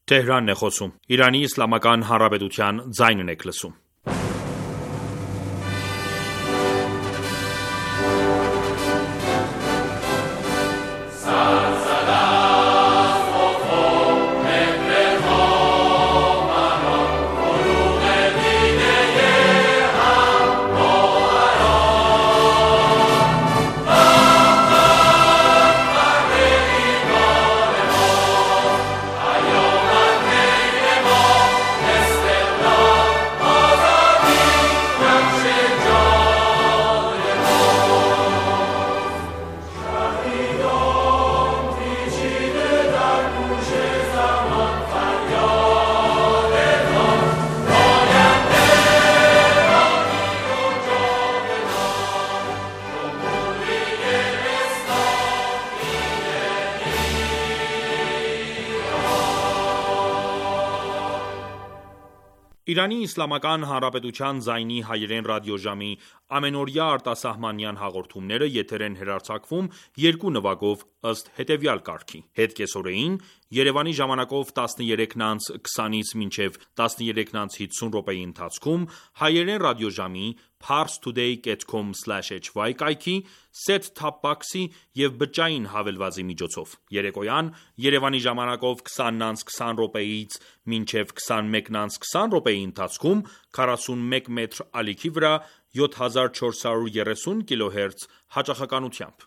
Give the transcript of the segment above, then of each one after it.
Թեհրանն է խոսում։ Իրանի Իսլամական Հանրապետության ձայնն եք լսում։ Իրանի Իսլամական Հանրապետության ձայնի հայերեն ռադիոժամի ամենօրյա արտասահմանյան հաղորդումները եթեր են հեռարձակվում երկու նվագով ըստ հետևյալ կարգի. Հետ կեսօրեին Երևանի ժամանակով 13:20-ից մինչև 13:50 րոպեի ընթացքում հայերեն ռադիոժամի parstoday.com/hy կայքի, set-top box-ի և բջջային հավելվածի միջոցով։ Երեկոյան Երևանի ժամանակով 20:20 րոպեից մինչև 21:20 րոպեի ընթացքում 41 մետր ալիքի վրա 7430 կՀz հաճախականությամբ։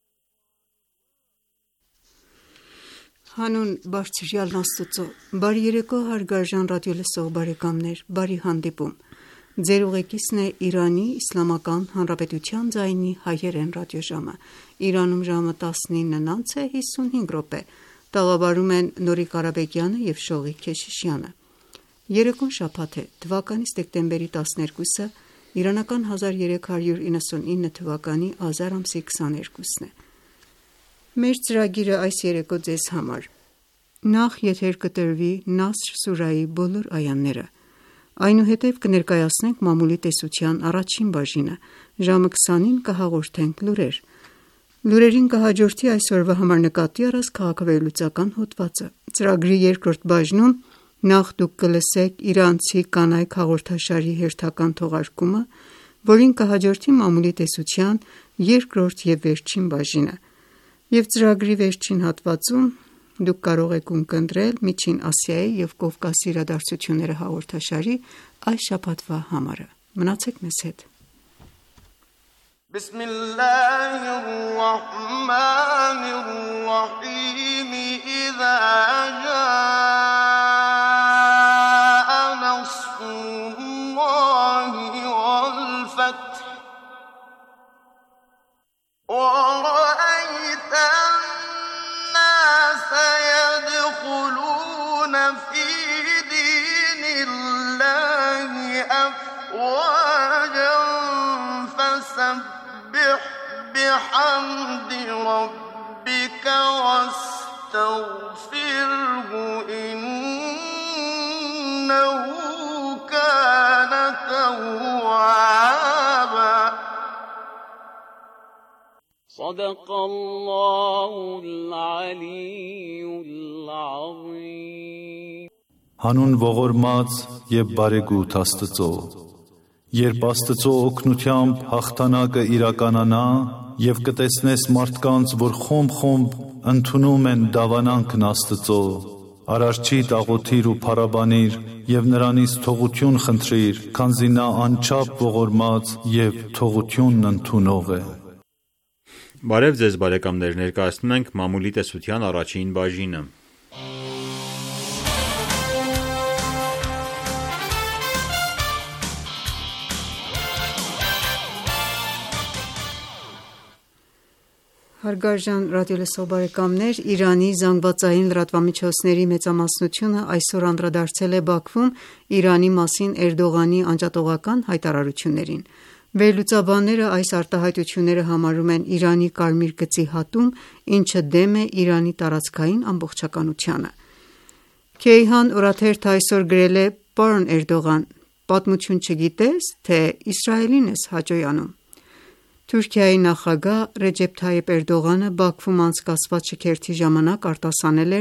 Հանուն Բարձրյալն Աստծո, բարի երեկո հարգարժան ռադիոլսող բարեկամներ, բարի հանդիպում։ Ձեր ուղեկիցն է Իրանի Իսլամական Հանրապետության ձայնի հայերեն ռադիոժամը։ Իրանում ժամը 19:55 րոպե։ Տաղավարում են Նորիկ Ղարաբեկյանը և Շողիկ Քեշիշյանը։ Երեկոն շաբաթ է, թվականի դեկտեմբերի 12-ը, իրանական 1399 թվականի ազար ամսի 22-ն է։ Մեր ծրագիրը այս երեկո ձեզ համար. Նախ եթեր կտրվի Նասր սուրայի բոլոր այաները, այնուհետև կներկայացնենք մամուլի տեսության առաջին բաժինը, ժամը 20-ին կհաղորդենք լուրեր։ Լուրերին կհաջորդի այսօրվա համար նկատի առած քաղաքավերլուծական հոդվածը։ Ծրագրի երկրորդ բաժնում նախ դուք կլսեք իրանցի կանայք հաղորդաշարի հերթական թողարկումը, որին կհաջորդի մամուլի տեսության երկրորդ և վերջին բաժինը, և ծրագրի վերջին հատվածում դուք կարող եք ունկնդրել Միջին Ասիայի և Կովկասի իրադարձությունները հաղորդաշարի այս շաբաթվա համարը։ Մնացեք մեզ հետ։ Բիսմիլլահիռռահմանիռռահիմ Իզա ջա'a նասրուլլահի վալ-ֆաթհ وَرَأَيْتَ النَّاسَ يَدْخُلُونَ فِي دِينِ اللَّهِ أَفْوَاجًا فَسَبِّحْ بِحَمْدِ رَبِّكَ وَاسْتَغْفِرْهُ إِنَّهُ كَانَ تَوَّابًا صدق الله العلي العظيم Հանուն ողորմած և բարեգութ Աստծո, երբ Աստծո օգնությամբ հաղթանակը իրականանա և կտեսնես մարդկանց, որ խումբ ընդունում են դավանանքն Աստծո, Արարչի աղոթիր ու փառաբանիր և նրանից թողություն խնդրիր, քանզի նա անչափ ողորմած և թողությունն ընդունող է։ Բարև ձեզ բարեկամներ, ներկայացնում ենք մամուլի տեսության առաջին բաժինը։ Հարգարժան ռադիոլսող բարեկամներ, Իրանի զանգվածային լրատվամիջոցների մեծամասնությունը այսօր անդրադարձել է Բաքվում Իրանի մասին Էրդողանի անջատողական հայտարարություններին։ Վերլուծաբանները այս արտահայտությունները համարում են Իրանի կարմիր գծի հատում, ինչը դեմ է Իրանի տարածքային ամբողջականությանը։ Քեյհան օրաթերթը այսօր գրել է. «Պարոն Էրդողան, պատմություն չգիտես, թե Իսրայելին ես հաճոյանում»։ Թուրքիայի նախագահ Ռեջեփ Թայիփ Էրդողանը Բաքվում անցկացված շքերթի ժամանակ արտասանել էր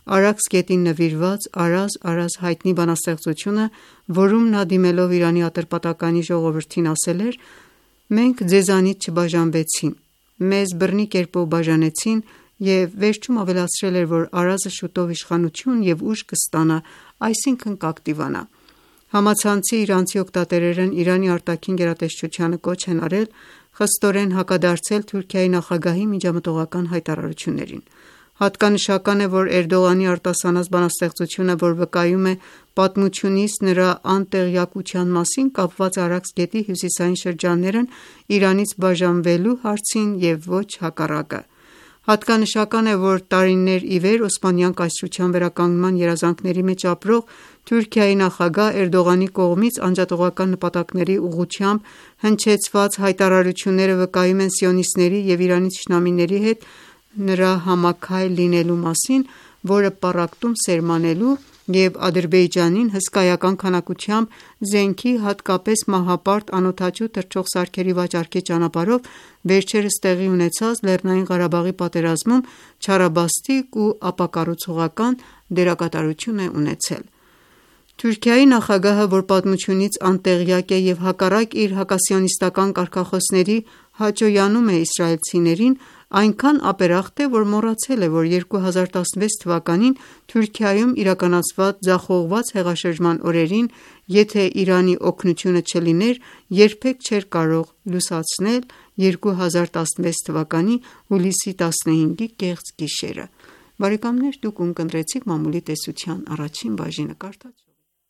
Արաքս գետին նվիրված «Արազ, Արազ» հայտնի բանաստեղծությունը, որում նա դիմելով Իրանի Ատրպատականի ժողովրդին ասել էր. «Մենք ձեզանից չբաժանվեցին, մեզ բռնի կերպով բաժանեցին» և վերջում ավելացրել էր, որ Արազը շուտով իշխանություն և ուժ կստանա, այսինքն կակտիվանա։ Համացանցի իրանցի օգտատերերն Իրանի արտաքին գերատեսչությանը կոչ են արել խստորեն հակադարձել Թուրքիայի նախագահի միջամտողական հայտարարություններին։ Հատկանշական է, որ Էրդողանի արտասանած բանաստեղծությունը, որ վկայում է պատմությունից նրա անտեղյակության մասին կապված Արաքս գետի հյուսիսային շրջաններն Իրանից բաժանվելու հարցին և ոչ հակառակը։ Հատկանշական է, որ տարիներ ի վեր Օսմանյան կայսրության վերականգնման երազանքների մեջ ապրող Թուրքիայի նախագահ Էրդողանի կողմից անջատողական նպատակների ուղղությամբ հնչեցված հայտարարությունները վկայում են սիոնիստների և Իրանի թշնամիների հետ նրա համաքայլ լինելու մասին, որը պառակտում սերմանելու և Ադրբեջանին հսկայական քանակությամբ զենքի, հատկապես մահապարտ անօդաչու թռչող սարքերի վաճառքի ճանապարհով վերջերս տեղի ունեցած Լեռնային Ղարաբաղի պատերազմում չարաբաստիկ ու ապակառուցողական դերակատարություն է ունեցել։ Թուրքիայի նախագահը, որ պատմությունից անտեղյակ է և հակառակ իր հակասիոնիստական կարգախոսների հաճոյանում է իսրայելցիներին, այնքան ապերախտ է, որ մոռացել է, որ 2016 թվականին Թուրքիայում իրականացված ձախողված հեղաշրջման օրերին, եթե Իրանի օգնությունը չլիներ, երբեք չէր կարող լուսացնել 2016 թվականի հուլիսի 15-ի կեղծ գիշերը։ Բարեկամներ, դուք ունկնդրեցիք մամուլի տեսության առաջին բաժինը, կարդաց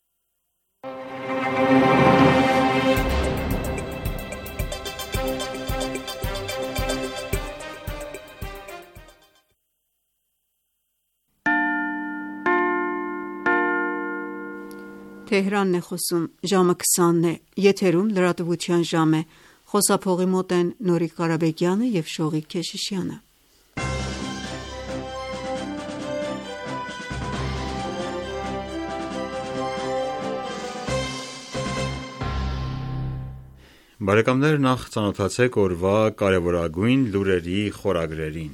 Թեհրանն է խոսում, ժամը 20-ն է, եթերում լրատվության ժամ է, խոսափողի մոտ են Նորիկ Ղարաբեկյանը և Շողիկ Քեշիշյանը։ Բարեկամներ, նախ ծանոթացեք օրվա կարևորագույն լուրերի խորագրերին։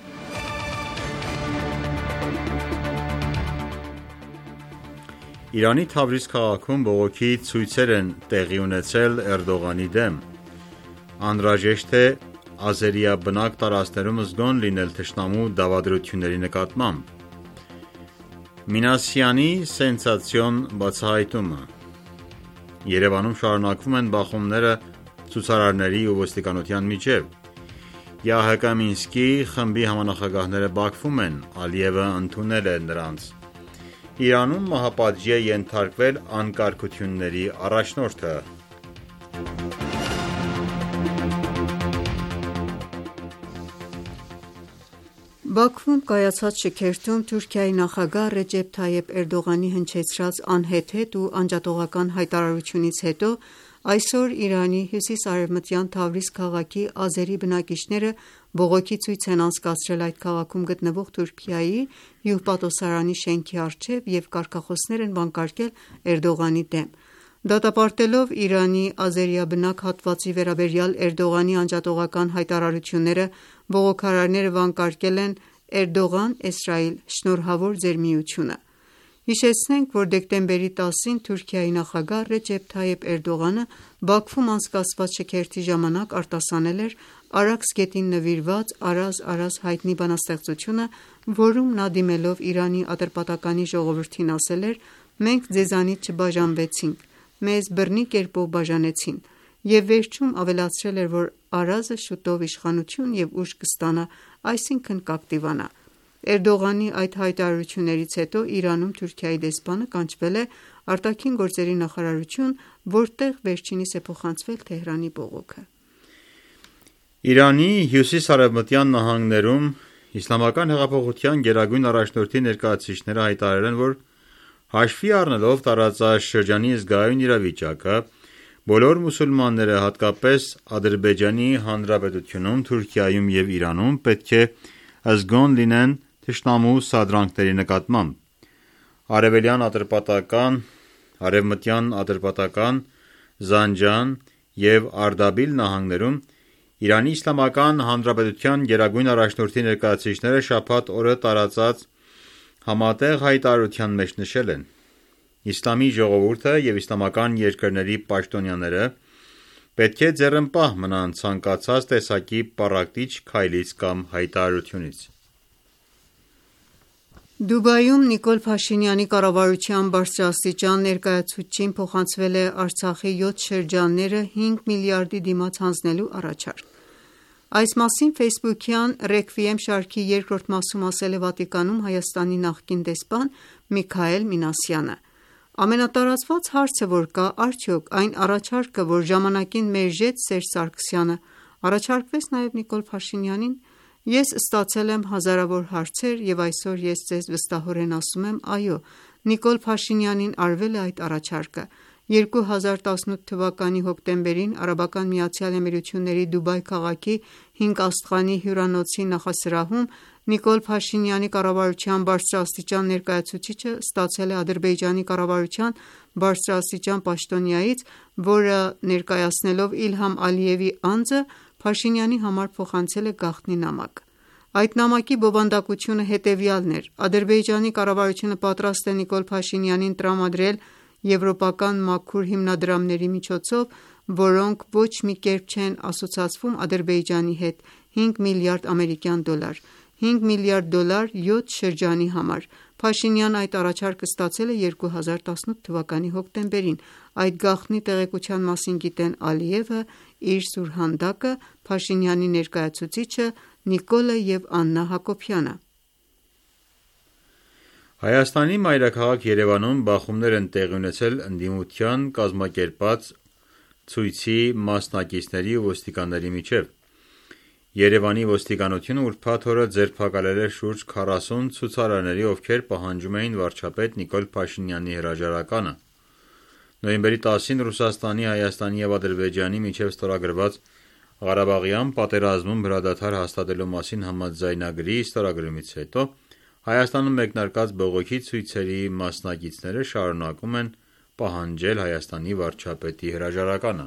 Իրանի Թավրիզ քաղաքում բողոքի ցույցեր են տեղի ունեցել Էրդողանի դեմ։ Անհրաժեշտ է ազերիաբնակ տարածքներում զգոն լինել թշնամու դավադրությունների նկատմամբ։ Մինասյանի սենսացիոն բացահայտումը։ Երևանում շարունակվում են բախումները ցուցարարների ու ոստիկանության միջև։ ԵԱՀԿ Մինսկի խմբի համանախագահները Բաքվում են, Ալիևը ընդունել է նրանց։ Իրանում մահապատժի է ենթարկվել անկարգությունների առաջնորդը։ Բաքվում կայացած շքերթում Թուրքիայի նախագահ Ռեջեփ Թայեփ Էրդողանի հնչեցրած անհեթեթ ու անջատողական հայտարարությունից հետո այսօր Իրանի հյուսիս-արևմտյան Թավրիզ քաղաքի ազերի բնակիչները բողոքի ցույց են անցկացրել այդ քաղաքում գտնվող Թուրքիայի հյուպատոսարանի շենքի առջև և կարգախոսներ են վանկարկել Էրդողանի դեմ։ Դատապարտելով Իրանի ազերիաբնակ հատվածի վերաբերյալ Էրդողանի անջատողական հայտարարությունները, բողոքարարները վանկարկել են «Էրդողան-Իսրայիլ, շնորհավոր ձեր միությունը»։ Հիշեցնենք, որ դեկտեմբերի 10-ին Թուրքիայի նախագահ Ռեջեփ Թայեփ Էրդողանը Բաքվում անցկացված շքերթի ժամանակ արտասանել էր Արաքս գետին նվիրված «Արազ, Արազ» հայտնի բանաստեղծությունը, որում նա դիմելով Իրանի Ատրպատականի ժողովրդին ասել էր. «Մենք ձեզանից չբաժանվեցինք, մեզ բռնի կերպով բաժանեցին» և վերջում ավելացրել էր, որ Արազը շուտով իշխանություն և ուժ կստանա, այսինքն կակտիվանա։ Էրդողանի այդ հայտարարություններից հետո Իրանում Թուրքիայի դեսպանը կանչվել է արտաքին գործերի նախարարություն, որտեղ վերջինիս է փոխանցվել Թեհրանի բողոքը։ Իրանի հյուսիս-արևմտյան նահանգներում Իսլամական հեղափոխության գերագույն առաջնորդի ներկայացուցիչները հայտարարել են, որ հաշվի առնելով տարածաշրջանի զգայուն իրավիճակը, բոլոր մուսուլմանները, հատկապես Ադրբեջանի Հանրապետությունում, Թուրքիայում և Իրանում պետք է զգոն լինեն թշնամու սադրանքների նկատմամբ։ Արևելյան Ատրպատական, Արևմտյան Ատրպատական, Զանջան և Արդաբիլ նահանգներում Իրանի Իսլամական Հանրապետության գերագույն առաջնորդի ներկայացուցիչները շաբաթ օրը տարածած համատեղ հայտարարության մեջ նշել են. «Իսլամի ժողովուրդը և իսլամական երկրների պաշտոնյաները պետք է ձեռնպահ մնան ցանկացած տեսակի պառակտիչ քայլից կամ հայտարարությունից»։ Դուբայում Նիկոլ Փաշինյանի կառավարության բարձրաստիճան ներկայացուցչին փոխանցվել է Արցախի 7 շրջանները 5 միլիարդի դիմաց հանձնելու առաջարկ։ Այս մասին ֆեյսբուքյան Ռեքվիեմ շարքի երկրորդ մասում ասել է Վատիկանում Հայաստանի նախկին դեսպան Միքայել Մինասյանը։ Ամենատարածված հարցը, որ կա, արդյոք այն առաջարկը, որ ժամանակին մերժեց Սերժ Սարգսյանը, առաջարկվեց նաև Նիկոլ Փաշինյանին։ Ես ստացել եմ հազարավոր հարցեր և այսօր ես ձեզ վստահորեն ասում եմ, այո, Նիկոլ Փաշինյանին արվել է այդ առաջարկը։ 2018 թվականի հոկտեմբերին ԱՄԷ Դուբայ քաղաքի Հինգ Աստղանի հյուրանոցի նախասրահում Նիկոլ Փաշինյանի կառավարության բարձրաստիճան ներկայացուցիչը ստացել է Ադրբեջանի կառավարության բարձրաստիճան պաշտոնյայից, որը ներկայացնելով Իլհամ Ալիևի անձը Փաշինյանի համար փոխանցել է գաղտնի նամակ։ Այդ նամակի բովանդակությունը հետևյալն էր. Ադրբեջանի կառավարությունը պատրաստ է Նիկոլ Փաշինյանին տրամադրել եվրոպական մաքուր հիմնադրամների միջոցով, որոնք ոչ մի կերպ չեն ասոցացվում Ադրբեջանի հետ, 5 միլիարդ ամերիկյան դոլար, 5 միլիարդ դոլար 7 շրջանի համար։ Փաշինյանն այդ առաջարկը ստացել է 2018 թվականի հոկտեմբերին։ Այդ գաղտնի տեղեկության մասին գիտեն Ալիևը, իր սուրհանդակը, Փաշինյանի ներկայացուցիչը Նիկոլը և Աննա Հակոբյանը։ Հայաստանի մայրաքաղաք Երևանում բախումներ են տեղի ունեցել ընդդիմության կազմակերպած ցույցի մասնակիցների ու ոստիկանների միջև։ Երևանի ոստիկանությունը ուրբաթ օրը ձերբակալել է շուրջ 40 ցուցարարների, ովքեր պահանջում էին վարչապետ Նիկոլ Փաշինյանի հրաժարականը։ Նոյեմբերի 10-ին Ռուսաստանի, Հայաստանի և Ադրբեջանի միջև ստորագրված Ղարաբաղյան պատերազմում հրադադար հաստատելու մասին համաձայնագրի ստորագրումից հետո Հայաստանում մեկնարկած բողոքի ցույցերի մասնակիցները շարունակում են պահանջել Հայաստանի վարչապետի հրաժարականը։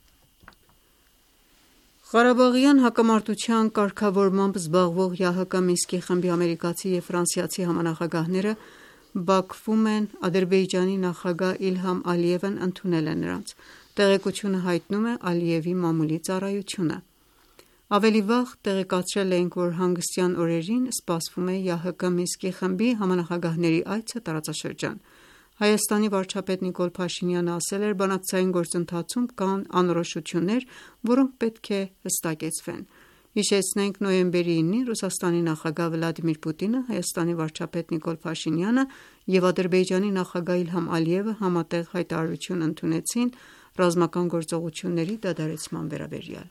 Ղարաբաղյան հակամարտության կարգավորմամբ զբաղվող ՀՀԿ Մինսկի խմբի ամերիկացի և ֆրանսիացի համանախագահները Բաքվում են, Ադրբեջանի նախագահ Իլհամ Ալիևն ընդունել է նրանց։ Տեղեկությունը հայտնում է Ալիևի մամուլի ծառայությունը։ Ավելի վաղ տեղեկացրել էինք, որ հանգստյան օրերին սպասվում է ՀՀԿ Մինսկի խմբի համանախագահների այցը տարածաշրջան։ Հայաստանի վարչապետ Նիկոլ Փաշինյանը ասել էր, բանակցային գործընթացում կան անորոշություններ, որոնք պետք է հստակեցվեն։ Հիշեցնենք, նոյեմբերի 9-ին Ռուսաստանի նախագահ Վլադիմիր Պուտինը, Հայաստանի վարչապետ Նիկոլ Փաշինյանը և Ադրբեջանի նախագահ Իլհամ Ալիևը համատեղ հայտարարություն ընդունեցին ռազմական գործողությունների դադարեցման վերաբերյալ։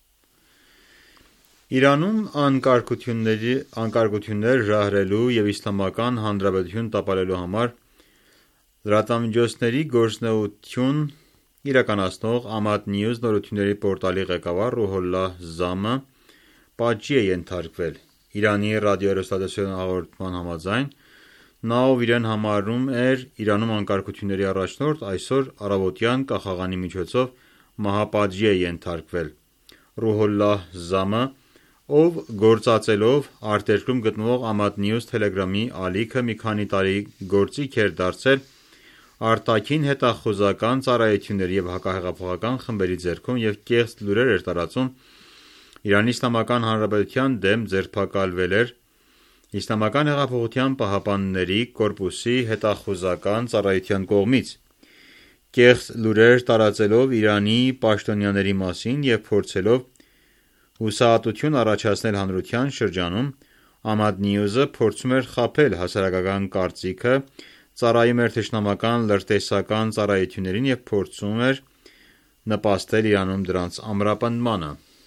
Իրանում անկարգություններ ժահրելու և Իսլամական Հանրապետություն տապալելու համար լրատվամիջոցների գործունեություն իրականացնող Ամադ Նյուզ նորությունների պորտալի ղեկավար Ռուհոլլահ Զամը պատժի է ենթարկվել։ Իրանի ռադիոհեռուստատեսության հաղորդման համաձայն, նա, ով իրեն համարում էր Իրանում անկարգությունների առաջնորդ, այսօր առավոտյան կախաղանի միջոցով մահապատժի է ենթարկվել։ Ռուհոլլահ Զամը, ով գործածելով արտերկրում գտնվող Ամադ Նյուզ թելեգրամի ալիքը մի քանի տարի գործիք էր դարձել արտաքին հետախուզական ծառայությունների և հակահեղափոխական խմբերի ձեռքում և կեղծ լուրեր էր տարածում Իրանի Իսլամական Հանրապետության դեմ, ձերբակալվել էր Իսլամական հեղափոխության պահապանների կորպուսի հետախուզական ծառայության կողմից։ Կեղծ լուրեր տարածելով Իրանի պաշտոնյաների մասին և փորձելով հուսահատություն առաջացնել հանրության շրջանում, Ամադ Նյուզը փորձում էր խաբել հասարակական կարծիքը, ծառայում էր թշնամական լրտեսական ծառայություններին և փորձում էր նպաստել Իրանում դրանց ամրապնդմանը։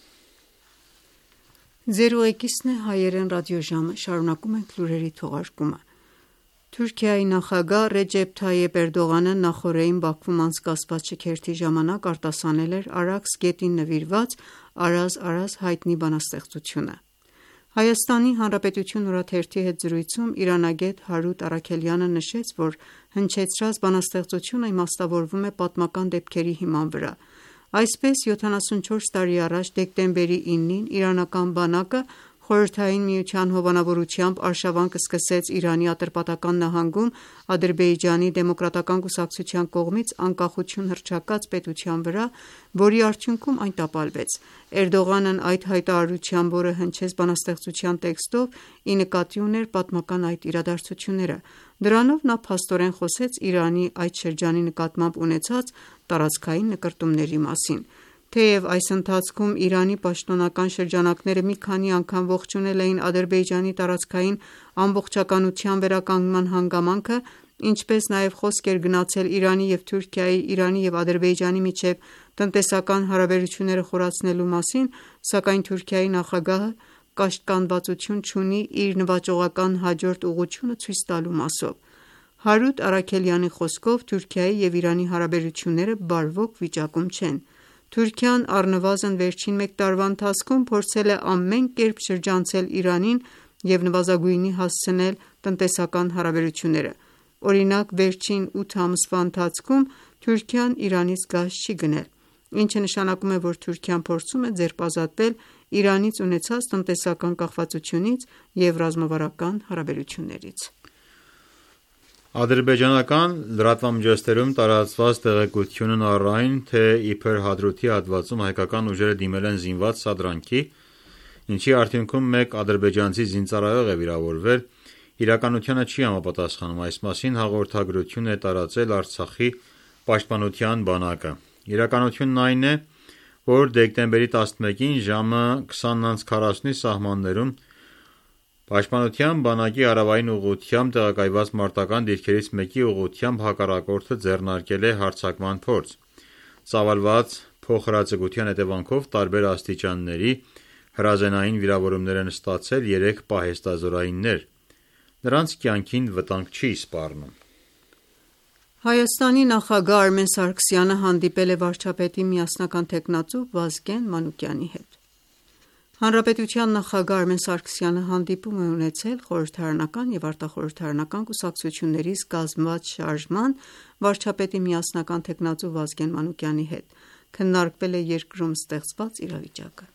Շարունակում ենք լուրերի թողարկումը։ Թուրքիայի նախագահ Ռեջեփ Թայիպ Էրդողանը նախօրեին Բաքվում անցկացված շքերթի ժամանակ արտասանել էր Արաքս գետին նվիրված «Արազ, հայտնի բանաստեղծությունը»։ Հայաստանի Հանրապետություն օրաթերթի հետ զրույցում իրանագետ Հարութ Առաքելյանը նշեց, որ հնչեցրած բանաստեղծությունը իմաստավորվում է պատմական դեպքերի հիման վրա։ Այսպես 74 տարի առաջ դեկտեմբերի 9-ին իրանական բանակը Խորհրդային Միության հովանավորությամբ արշավանք սկսեց Իրանի Ատրպատական նահանգում Ադրբեջանի դեմոկրատական կուսակցության կողմից անկախություն հռչակած պետության վրա, որի արդյունքում այն տապալվեց։ Էրդողանն այդ հայտարարությամբ, որը հնչեց բանաստեղծության տեքստով, ի նկատի ուներ պատմական այդ իրադարձությունները։ Դրանով նա փաստորեն խոսեց Իրանի այդ շրջանի նկատմամբ ունեցած տարածքային նկրտումների մասին։ Թեև այս ընթացքում Իրանի պաշտոնական շրջանակները մի քանի անգամ ողջունել էին Ադրբեջանի տարածքային ամբողջականության վերականգնման հանգամանքը, ինչպես նաև խոսք էր գնացել Իրանի և Թուրքիայի, Իրանի և Ադրբեջանի միջև տնտեսական հարաբերությունները խորացնելու մասին, սակայն Թուրքիայի նախագահը կաշկանդվածություն չունի իր նվաճողական հաջորդ ուղղությունը ցույց տալու մասով։ Հարութ Առաքելյանի խոսքով Թուրքիայի և Իրանի հարաբերությունները բարվոք վիճակում չեն։ Թուրքիան առնվազն վերջին մեկ տարվա ընթացքում փորձել է ամեն կերպ շրջանցել Իրանին և նվազագույնի հասցնել տնտեսական հարաբերությունները։ Օրինակ, վերջին 8 ամսվա ընթացքում Թուրքիան Իրանից գազ չի գնել, ինչը նշանակում է, որ Թուրքիան փորձում է ձերբազատվել Իրանից ունեցած տնտեսական կախվածությունից և ռազմավարական հարաբերություններից։ Ադրբեջանական լրատվամիջոցներում տարածված տեղեկությունն առ այն, թե իբր Հադրութի հատվածում հայկական ուժերը դիմել են զինված սադրանքի, ինչի արդյունքում մեկ ադրբեջանցի զինծառայող է վիրավորվել, իրականությանը չի համապատասխանում։ Այս մասին հաղորդագրություն է տարածել Արցախի պաշտպանության բանակը։ Իրականությունն այն է, որ դեկտեմբերի 11-ին ժամը 20:40-ի սահմաններում Պաշտպանության բանակի հարավային ուղղությամբ տեղակայված մարտական դիրքերից մեկի ուղղությամբ հակառակորդը ձեռնարկել է հարձակման փորձ։ Ծավալված փոխհրաձգության հետևանքով տարբեր աստիճանների հրազենային վիրավորումներ են ստացել 3 պահեստազորայիններ։ Նրանց կյանքին վտանգ չի սպառնում։ Հայաստանի նախագահ Արմեն Սարգսյանը հանդիպել է վարչապետի միասնական թեկնածու Վազգեն Մանուկյանի հետ։ Հանրապետության նախագահ Արմեն Սարգսյանը հանդիպում է ունեցել խորհրդարանական և արտախորհրդարանական կուսակցություններից կազմված շարժման վարչապետի միասնական թեկնածու Վազգեն Մանուկյանի հետ։ Քննարկվել է երկրում ստեղծված իրավիճակը։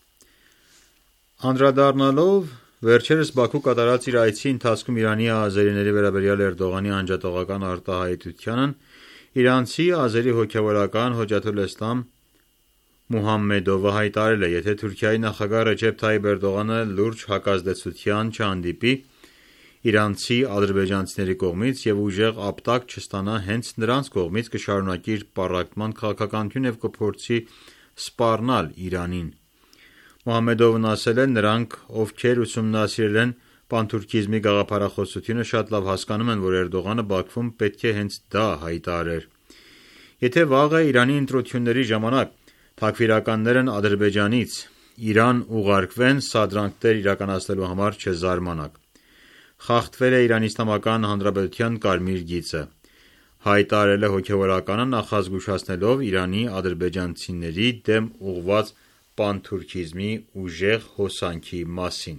Անդրադառնալով վերջերս Բաքու կատարած իր այցի ընթացքում Իրանի ազերիների վերաբերյալ Էրդողանի անջատողական արտահայտությանն իրանցի ազերի հոգևորական Հոջաթուլ Էսլամ Մուհամմեդովը հայտարարել է, եթե Թուրքիայի նախագահ Ռեջեփ Թայիփ Էրդողանը լուրջ հակազդեցության չհանդիպի իրանցի ադրբեջանցիների կողմից և ուժեղ ապտակ չստանա հենց նրանց կողմից, կշարունակի իր պառակտման քաղաքականությունը և կփորձի սպառնալ Իրանին։ Մուհամմեդովն ասել է. նրանք, ովքեր ուսումնասիրել են պանթուրքիզմի գաղափարախոսությունը, շատ լավ հասկանում են, որ Էրդողանը Բաքվում պետք է հենց դա հայտարարեր։ Եթե վաղը Իրանի ընտրությունների ժամանակ թաքֆիրականներն Ադրբեջանից Իրան ուղարկվեն սադրանքներ իրականացնելու համար, չզարմանաք։ Խախտվել է Իրանի Իսլամական Հանրապետության կարմիր գիծը, հայտարարել է հոգևորականը նախազգուշացնելով Իրանի ադրբեջանցիների դեմ ուղղված պանթուրքիզմի ուժեղ հոսանքի մասին։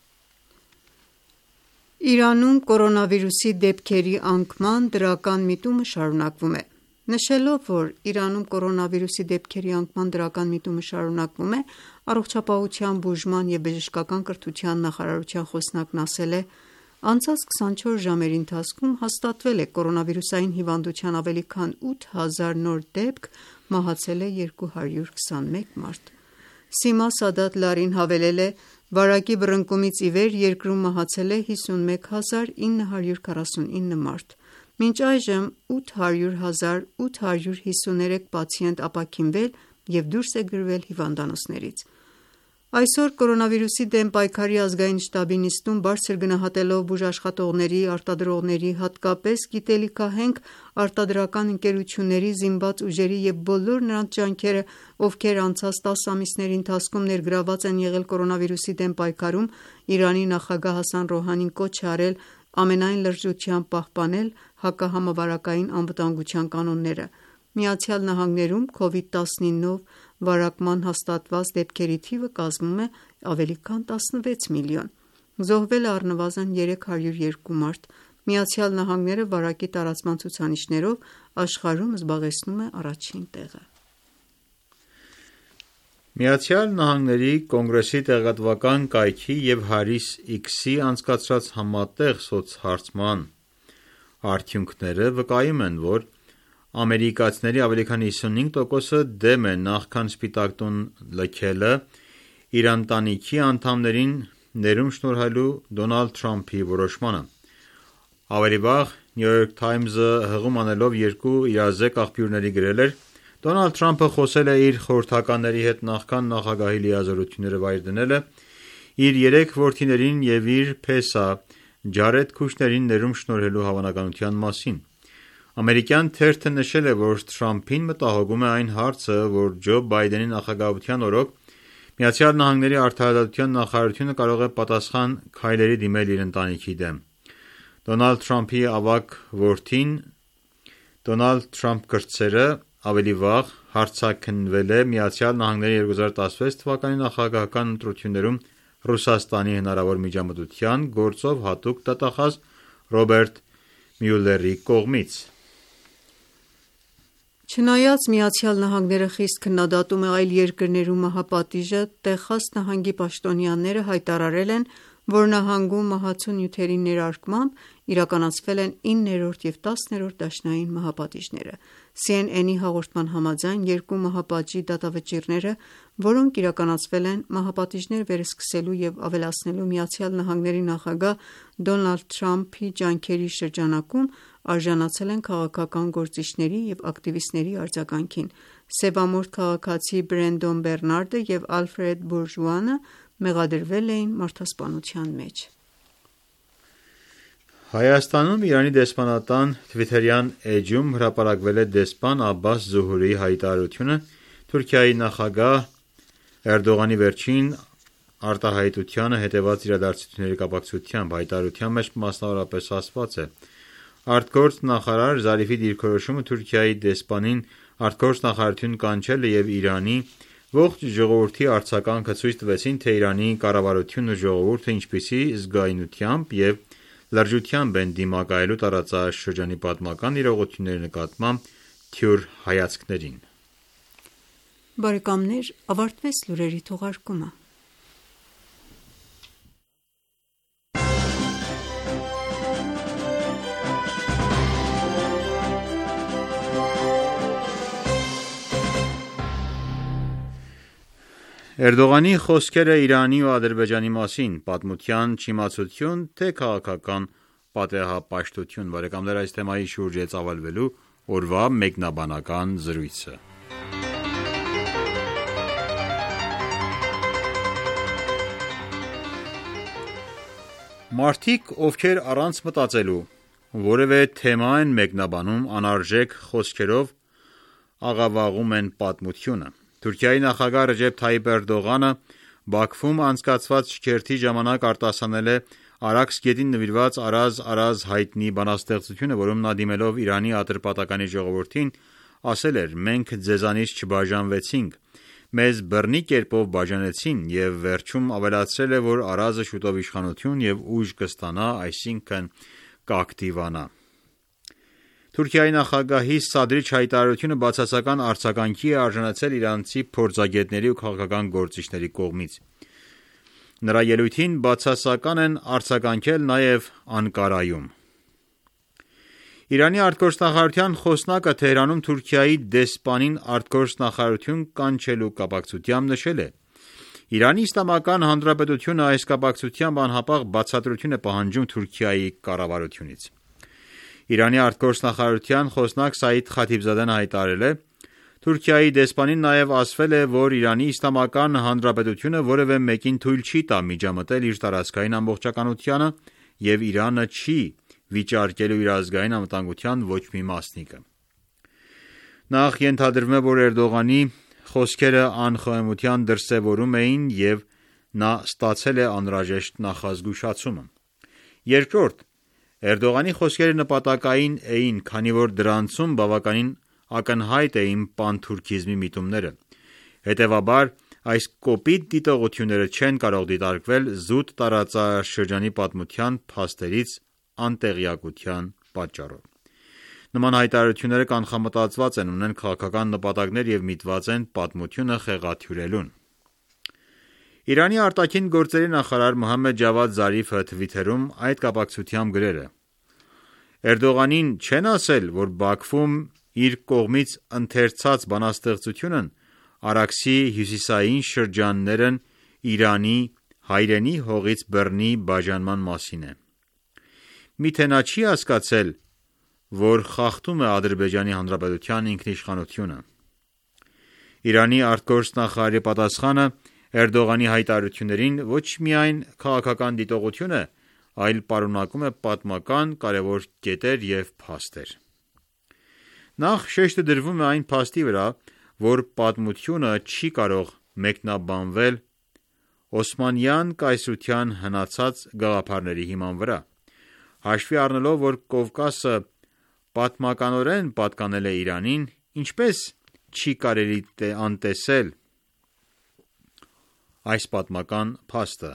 Իրանում կորոնավիրուսի դեպքերի անկման դրական միտումը շարունակվում է։ Նշելով, որ Իրանում կորոնավիրուսի դեպքերի անկման դրական միտումը շարունակվում է, Առողջապահության բուժման և բժշկական կրթության նախարարության խոսնակն ասել է. «Անցած 24 ժամերի ընթացքում հաստատվել է կորոնավիրուսային հիվանդության ավելի քան 8000 նոր դեպք, մահացել է 221 մարդ»։ Սիմա Սադատ Լարին հավելել է. «Վարակի բռնկումից ի վեր երկրում մահացել է 51949 մարդ։ Մինչ այժմ 800,853 պացիենտ ապաքինվել և դուրս է գրվել հիվանդանոցներից»։ Այսօր կորոնավիրուսի դեմ պայքարի ազգային շտաբի նիստում բարձր գնահատելով բուժաշխատողների, արտադրողների, հատկապես գիտելիքահենք արտադրական ընկերությունների, զինված ուժերի և բոլոր նրանց ջանքերը, ովքեր անցած 10 ամիսների ընթացքում ներգրավված են եղել կորոնավիրուսի դեմ պայքարում, Իրանի նախագահ Հասան Ռոհանին կոչ է արել ամենայն լրջությամբ պահպանել հակահամավարակային անվտանգության կանոնները։ ԱՄՆ-ում COVID-19-ով վարակման հաստատված դեպքերի թիվը կազմում է ավելի քան 16 միլիոն։ Զոհվել է առնվազն 302 մարդ։ ԱՄՆ-ը վարակի տարածման ցուցանիշներով աշխարհում զբաղեցնում է առաջին տեղը։ Միացյալ Նահանգների կոնգրեսի տեղեկատվական կայքի և Harris X-ի անցկացրած համատեղ սոցհարցման արդյունքները վկայում են, որ ամերիկացիների ավելի քան 55%-ը դեմ է նախքան Սպիտակ տուն լքելը իր ընտանիքի անդամներին ներում շնորհելու Դոնալդ Թրամփի որոշմանը։ Ավելի վաղ New York Times-ը հղում անելով երկու իրազեկ աղբյուրների գրել էր. Դոնալդ Թրամփը խոսել է իր խորհրդականների հետ նախքան նախագահի լիազորությունները վայր դնելը իր 3 որդիներին և իր փեսա Ջարեդ Քուշներին ներում շնորհելու հավանականության մասին։ Ամերիկյան թերթը նշել է, որ Թրամփին մտահոգում է այն հարցը, որ Ջո Բայդենի նախագահության օրոք ԱՄՆ արդարադատության նախարարությունը կարող է պատասխան քայլերի դիմել իր ընտանիքի դեմ։ Դոնալդ Թրամփի ավագ որդին Դոնալդ Թրամփ կրտսերը ավելի վաղ հարցաքննվել է ԱՄՆ 2016 թվականի նախագահական ընտրություններում Ռուսաստանի հնարավոր միջամտության գործով հատուկ դատախազ Ռոբերտ Մյուլլերի կողմից։ Չնայած ԱՄՆ-ը խիստ քննադատում է այլ երկրներում մահապատիժը, Տեխաս նահանգի պաշտոնյաները հայտարարել են, որ նահանգում մահացու նյութերի ներարկմամբ իրականացվել են 9-րդ և 10-րդ դաշնային մահապատիժները։ CNN-ի հաղորդման համաձայն երկու մահապատժի դատավճիռները, որոնք իրականացվել են մահապատիժներ վերսկսելու և ավելացնելու ԱՄՆ նախագահ Դոնալդ Թրամփի ջանքերի շրջանակում, արժանացել են քաղաքական գործիչների և ակտիվիստների արձագանքին։ Սևամորթ քաղաքացի Բրենդոն Բեռնարդը և Ալֆրեդ Բուրժուանը մեղադրվել էին մարդասպանության մեջ։ Հայաստանում Իրանի դեսպանատան թվիթերյան էջում հրապարակվել է դեսպան Աբբաս Զուհուրիի հայտարարությունը Թուրքիայի նախագահ Էրդողանի վերջին արտահայտությանը հետևած իրադարձությունների կապակցությամբ։ Հայտարարության մեջ մասնավորապես ասված է. «Արտգործ նախարար Զարիֆի դիրքորոշումը Թուրքիայի դեսպանին արտգործնախարարություն կանչելը և Իրանի ողջ ժողովրդի արձագանքը ցույց տվեցին, թե Իրանի կառավարությունն ու ժողովուրդը ինչպիսի զգայունությամբ և լրջությամբ են դիմակայելու տարածաշրջանի պատմական իրողությունների նկատմամբ թյուր հայացքներին»։ Բարեկամներ, ավարտվեց լուրերի թողարկումը։ Էրդողանի խոսքերը Իրանի ու Ադրբեջանի մասին՝ պատմության չիմացություն, թե քաղաքական պատեհապաշտություն։ Բարեկամներ, այս թեմայի շուրջ է ծավալվելու օրվա մեկնաբանական զրույցը։ Մարդիկ, ովքեր առանց մտածելու որևէ թեմա են մեկնաբանում, անարժեք խոսքերով աղավաղում են պատմությունը։ Թուրքիայի նախագահ Ռեջեփ Թայիփ Էրդողանը Բաքվում անցկացված շքերթի ժամանակ արտասանել է Արաքս գետին նվիրված Արազ հայտնի բանաստեղծությունը, որում նա դիմելով Իրանի Ատրպատականի ժողովրդին ասել էր. «Մենք ձեզանից չբաժանվեցինք, մեզ բռնի կերպով բաժանեցին» և վերջում ավելացրել է, որ Արազը շուտով իշխանություն և ուժ կստանա, այսինքն կակտիվանա։ Թուրքիայի նախագահի սադրիչ հայտարարությունը բացասական արձագանքի է արժանացել իրանցի փորձագետների ու քաղաքական գործիչների կողմից։ Նրա ելույթին բացասական են արձագանքել նաև Անկարայում։ Իրանի արտգործնախարարության խոսնակը Թեհրանում Թուրքիայի դեսպանին արտգործնախարարություն կանչելու կապակցությամբ նշել է. «Իրանի Իսլամական Հանրապետությունը այս կապակցությամբ անհապաղ բացատրություն է պահանջում Թուրքիայի կառավարությունից»։ Իրանի արտգործնախարարության խոսնակ Սաիդ Խաթիբզադեն հայտարարել է. «Թուրքիայի դեսպանին նաև ասվել է, որ Իրանի Իսլամական Հանրապետությունը որևէ մեկին թույլ չի տա միջամտել իր տարածքային ամբողջականությանը և Իրանը չի վիճարկելու իր ազգային անվտանգության ոչ մի մասնիկը»։ Նախ ենթադրվում է, որ Էրդողանի խոսքերը անխոհեմության դրսևորում էին և նա ստացել է անհրաժեշտ նախազգուշացումը։ Երկրորդ, Էրդողանի խոսքերը նպատակային էին, քանի որ դրանցում բավականին ակնհայտ էին պանթուրքիզմի միտումները։ Հետևաբար, այս կոպիտ դիտողությունները չեն կարող դիտարկվել զուտ տարածաշրջանի պատմության փաստերից անտեղյակության պատճառով։ Նման հայտարարությունները կանխամտածված են, ունեն քաղաքական նպատակներ և միտված են պատմությունը խեղաթյուրելուն։ Իրանի արտաքին գործերի նախարար Մոհամմեդ Ջավադ Զարիֆը Twitter-ում այդ կապակցությամբ գրել է. Էրդողանին չեն ասել, որ Բաքվում իր կողմից ընթերցած բանաստեղծությունն Արաքսի հյուսիսային շրջաններն Իրանի հայրենի հողից բռնի բաժանման մասին է։ Միթե նա չի հասկացել, որ խախտում է Ադրբեջանի Հանրապետության ինքնիշխանությունը։ Իրանի արտգործնախարարի պատասխանը Էրդողանի հայտարարություններին ոչ միայն քաղաքական դիտողություն է, այլ պարունակում է պատմական կարևոր կետեր և փաստեր։ Նախ շեշտը դրվում է այն փաստի վրա, որ պատմությունը չի կարող մեկնաբանվել Օսմանյան կայսրության հնացած գաղափարների հիման վրա։ Հաշվի առնելով, որ Կովկասը պատմականորեն պատկանել է Իրանին, ինչպես չի կարելի անտեսել այս պատմական փաստը։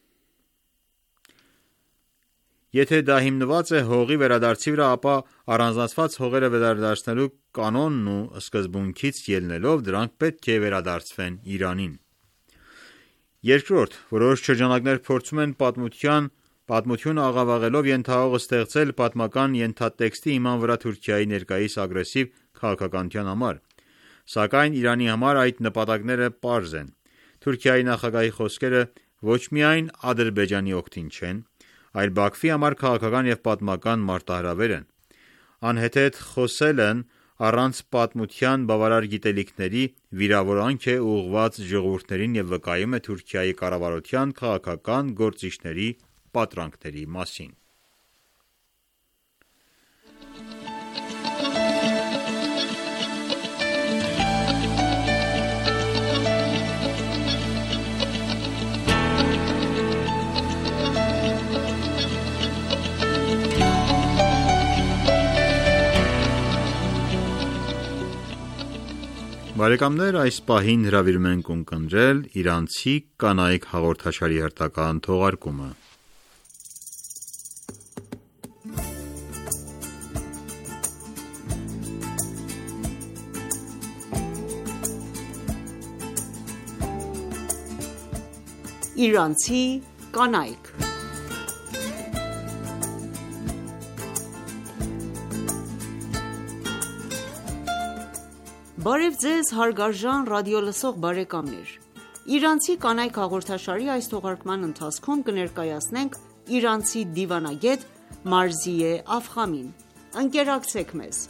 Եթե դա հիմնված է հողի վերադարձի վրա, ապա առանձնացված հողերը վերադարձնելու կանոնն ու սկզբունքից ելնելով դրանք պետք է վերադարձվեն Իրանին։ Երկրորդ, որոշ շրջանակներ փորձում են պատմությունը աղավաղելով ենթահող ստեղծել պատմական ենթատեքստի հիման վրա Թուրքիայի ներկայիս ագրեսիվ քաղաքականության համար, սակայն Իրանի համար այդ նպատակները պարզ են։ Թուրքիայի նախագահի խոսքերը ոչ միայն Ադրբեջանի օգտին չեն, այլ Բաքվի համար քաղաքական և պատմական մարտահրավեր են։ Անհեթեթ խոսելն առանց պատմության բավարար գիտելիքների վիրավորանք է ուղղված ժողովուրդներին և վկայում է Թուրքիայի կառավարության քաղաքական գործիչների պատրանքների մասին։ Բարեկամներ, այս պահին հրավիրում ենք ունկնդրել «Իրանցի կանայք» հաղորդաշարի հերթական թողարկումը։ Իրանցի կանայք։ Բարև ձեզ հարգարժան ռադիոլսող բարեկամներ։ Իրանցի կանայք հաղորդաշարի այս թողարկման ընթացքում կներկայացնենք իրանցի դիվանագետ Մարզիե Աֆխամին։ Ընկերակցեք մեզ։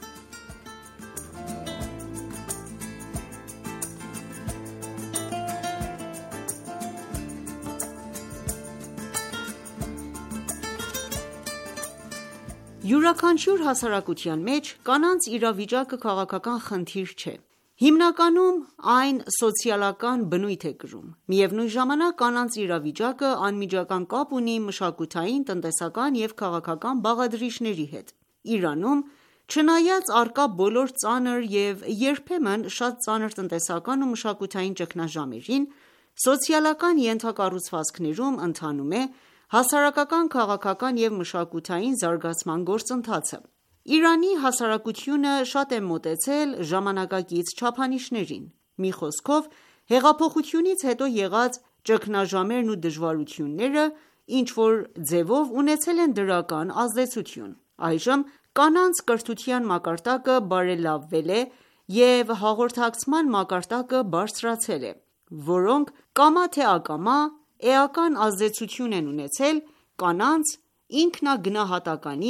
Յուրաքանչյուր հասարակության մեջ կանանց իրավիճակը քաղաքական խնդիր չէ։ Հիմնականում այն սոցիալական բնույթ է կրում։ Միևնույն ժամանակ կանանց իրավիճակը անմիջական կապ ունի մշակութային, տնտեսական և քաղաքական բաղադրիչների հետ։ Իրանում, չնայած առկա բոլոր ծանր և երբեմն շատ ծանր տնտեսական ու մշակութային ճգնաժամերին, սոցիալական ենթակառուցվածքներում ընթանում է հասարակական, քաղաքական և մշակութային զարգացման գործընթացը։ Իրանի հասարակությունը շատ է մոտեցել ժամանակակից չափանիշներին։ Մի խոսքով, հեղափոխությունից հետո եղած ճգնաժամերն ու դժվարությունները ինչ-որ ձևով ունեցել են դրական ազդեցություն։ Այժմ կանանց կրթության մակարդակը բարելավվել է և հաղորդակցման մակարդակը բարձրացել է, որոնք կամա թե ակամա էական ազդեցություն են ունեցել կանանց ինքնագնահատականի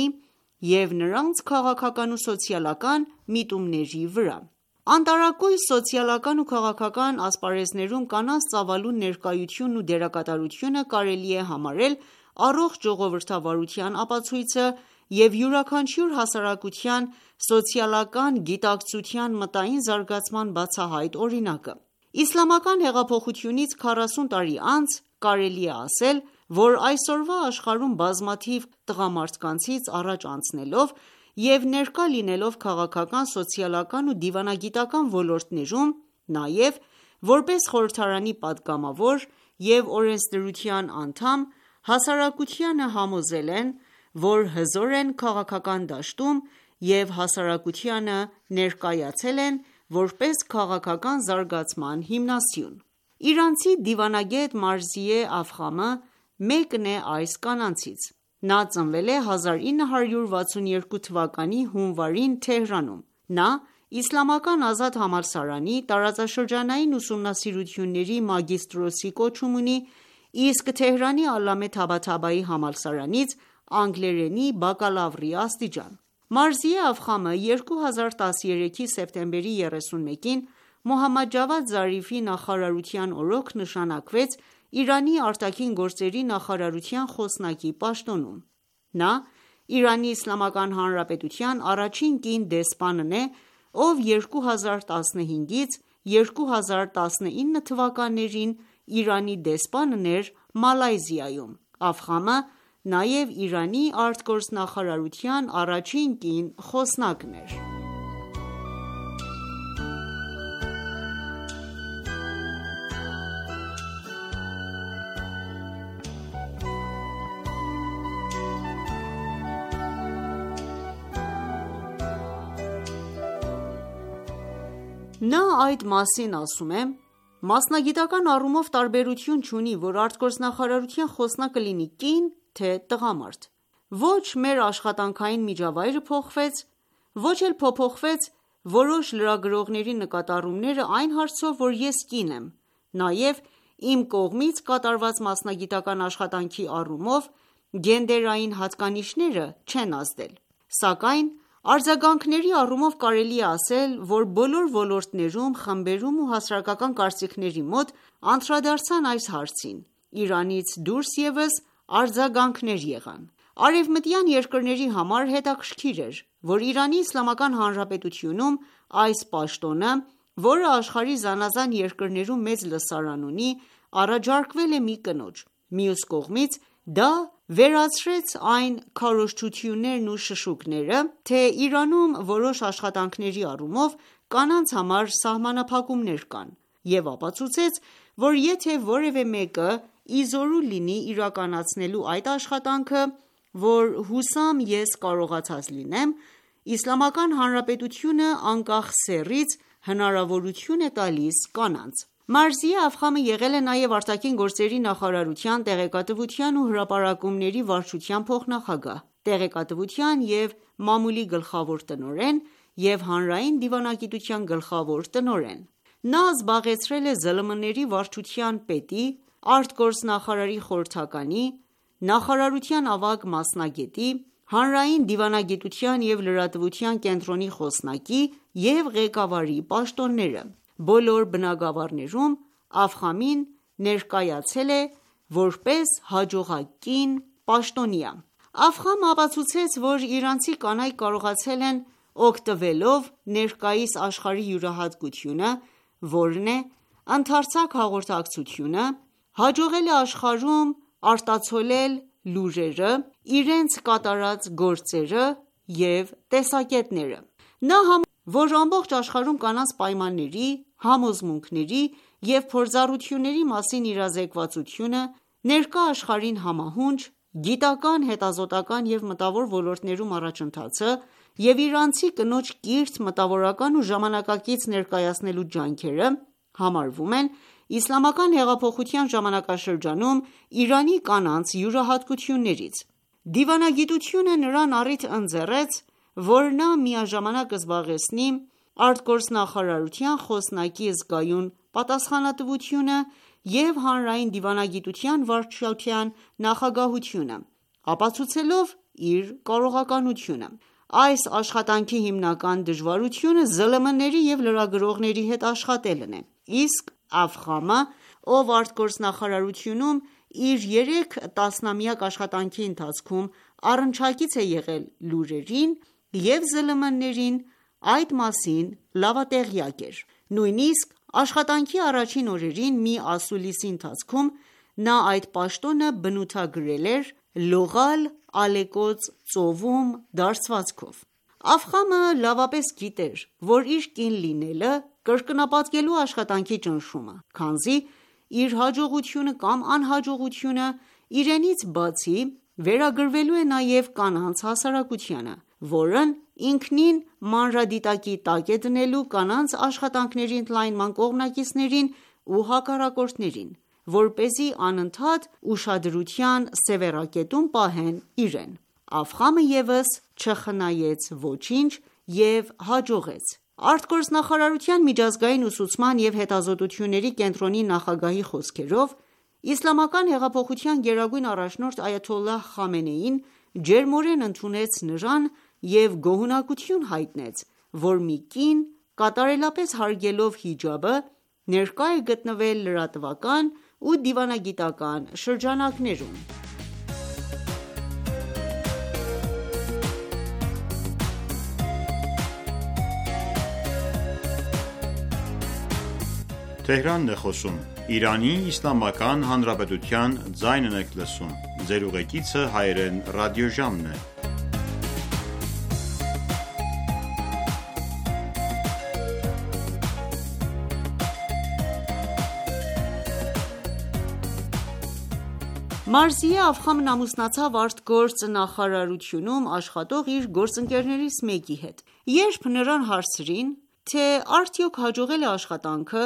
և նրանց քաղաքական ու սոցիալական միտումների վրա։ Անտարակույս սոցիալական ու քաղաքական ասպարեզներում կանանց ծավալուն ներկայությունն ու դերակատարությունը կարելի է համարել առողջ ժողովրդավարության ապացույցը և յուրաքանչյուր հասարակության սոցիալական գիտակցության մտային զարգացման բացահայտ օրինակը։ Իսլամական հեղափոխությունից 40 տարի անց կարելի է ասել, որ այսօրվա աշխարհում բազմաթիվ տղամարդկանցից առաջ անցնելով և ներկա լինելով քաղաքական, սոցիալական ու դիվանագիտական ոլորտներում, նաև որպես խորհրդարանի պատգամավոր և օրենսդրության անդամ, հասարակությանը համոզել են, որ հզոր են քաղաքական դաշտում և հասարակությանը ներկայացել են որպես քաղաքական զարգացման հիմնասյուն։ Իրանցի դիվանագետ Մարզիե Աֆխամը մեկն է այս կանանցից: Նա ծնվել է 1962 թվականի հունվարին Թեհրանում: Նա Իսլամական ազատ համալսարանի տարածաշրջանային ուսումնասիրությունների մագիստրոսի կոչում ունի, իսկ Թեհրանի Ալլամե Թաբաթաբայի համալսարանից անգլերենի բակալավրի աստիճան: Մարզիե Աֆխամը 2013թ. սեպտեմբերի 31-ին Մոհամմադ Ջավադ Զարիֆի նախարարության օրոք նշանակվեց Իրանի ԱԳ նախարարության խոսնակի պաշտոնում: Նա ԻԻՀ առաջին կին դեսպանն է, ով 2015-ից 2019 թվականներին Իրանի դեսպանն էր Մալայզիայում: Աֆխամը նաև Իրանի արտգործնախարարության առաջին կին խոսնակն էր: Նա այդ մասին ասում է. «Մասնագիտական առումով տարբերություն չունի, որ արտգործնախարարության խոսնակը լինի կին, թե տղամարդ: Ոչ մեր աշխատանքային միջավայրը փոխվեց, ոչ էլ փոփոխվեց որոշ լրագրողների նկատառումները այն հարցով, որ ես կին եմ: Նաև իմ կողմից կատարված մասնագիտական աշխատանքի առումով գենդերային հատկանիշները չեն ազդել: Սակայն արձագանքների առումով կարելի է ասել, որ բոլոր ոլորտներում, խմբերում ու հասարակական կարծիքների մոտ անդրադարձան այս հարցին: Իրանից դուրս ևս արձագանքներ եղան: Արևմտյան երկրների համար հետաքրքիր էր, որ ԻԻՀ-ում այս պաշտոնը, որը աշխարհի զանազան երկրներում մեծ լսարան ունի, առաջարկվել է մի կնոջ: Մյուս կողմից, դա վերացրեց այն քարոզչություններն ու շշուկները, թե Իրանում որոշ աշխատանքների առումով կանանց համար սահմանափակումներ կան և ապացուցեց, որ եթե որևէ մեկը իզորու լինի իրականացնելու այդ աշխատանքը, որ հուսամ ես կարողացած լինեմ, ԻԻՀ-ն անկախ սեռից հնարավորություն է տալիս կանանց»: Մարզիե Աֆխամը եղել է նաև ԱԳ նախարարության տեղեկատվության ու հրապարակումների վարչության փոխնախագահ, տեղեկատվության և մամուլի գլխավոր տնօրեն և հանրային դիվանագիտության գլխավոր տնօրեն: Նա զբաղեցրել է ԶԼՄ-ների վարչության պետի, արտգործնախարարի խորհրդականի, նախարարության ավագ մասնագետի, հանրային դիվանագիտության և լրատվության կենտրոնի խոսնակի և ղեկավարի պաշտոնները: Բոլոր բնագավառներում Աֆխամին ներկայացել է որպես հաջողակ կին պաշտոնյա: Աֆխամը ապացուցեց, որ իրանցի կանայք կարողացել են օգտվելով ներկայիս աշխարհի յուրահատկությունը, որն է ընդարձակ հաղորդակցությունը, հաջողել է աշխարհում արտացոլել լուրերը, իրենց կատարած գործերը և տեսակետները: Նա համոզված է, որ ամբողջ աշխարհում կանանց պայմանների, համոզմունքների և փորձառությունների մասին իրազեկվածությունը, ներկա աշխարհին համահունչ, գիտական, հետազոտական և մտավոր ոլորտներում առաջընթացը և իրանցի կնոջ կիրթ, մտավորական ու ժամանակակից ներկայացնելու ջանքերը համարվում են իսլամական հեղափոխության ժամանակաշրջանում Իրանի կանանց յուրահատկություններից: Դիվանագիտությունը նրան առիթ ընձեռեց, որ նա միաժամանակ զբաղեցնի արտգործնախարարության խոսնակի զգայուն պատասխանատվությունը և հանրային դիվանագիտության վարչության նախագահությունը, ապացուցելով իր կարողականությունը: Այս աշխատանքի հիմնական դժվարությունը ԶԼՄ-ների և լրագրողների հետ աշխատելն է, իսկ Աֆխամը, ով արտգործնախարարությունում իր 3 տասնամյակ աշխատանքի ընթացքում առնչակից է եղել լուրերին և ԶԼՄ-ներին, այդ մասին լավատեղյակ էր: Նույնիսկ աշխատանքի առաջին օրերին մի ասուլիսի ընթացքում նա այդ պաշտոնը բնութագրել էր «լողալ ալեկոծ ծովում» դարձվածքով: Աֆխամը լավապես գիտեր, որ իր կին լինելը կրկնապատկելու է աշխատանքի ճնշումը, քանզի իր հաջողությունը կամ անհաջողությունը իրենից բացի վերագրվելու է նաև կանանց հասարակությանը, որն ինքնին մանրադիտակի տակ է դնելու կանանց աշխատանքների ընդլայնման կողմնակիցներին ու հակառակորդներին, որպեսզի անընդհատ ուշադրության սևեռակետում պահեն իրեն: Աֆղամը ևս չխնայեց ոչինչ և հաջողեց: Արտգործնախարարության միջազգային ուսուցման և հետազոտությունների կենտրոնի նախագահի խոսքերով, Իսլամական հեղափոխության գերագույն առաջնորդ այաթոլլահ Խամենեին ջերմորեն ընդունեց նրան և գոհունակություն հայտնեց, որ մի կին կատարելապես հարգելով հիջաբը, ներկա է գտնվել լրատվական ու դիվանագիտական շրջանակներում: Մարզիե Աֆխամն ամուսնացավ արտգործ նախարարությունում աշխատող իր գործընկերներից մեկի հետ: Երբ նրան հարցրին, թե արդյոք հաջողել է աշխատանքը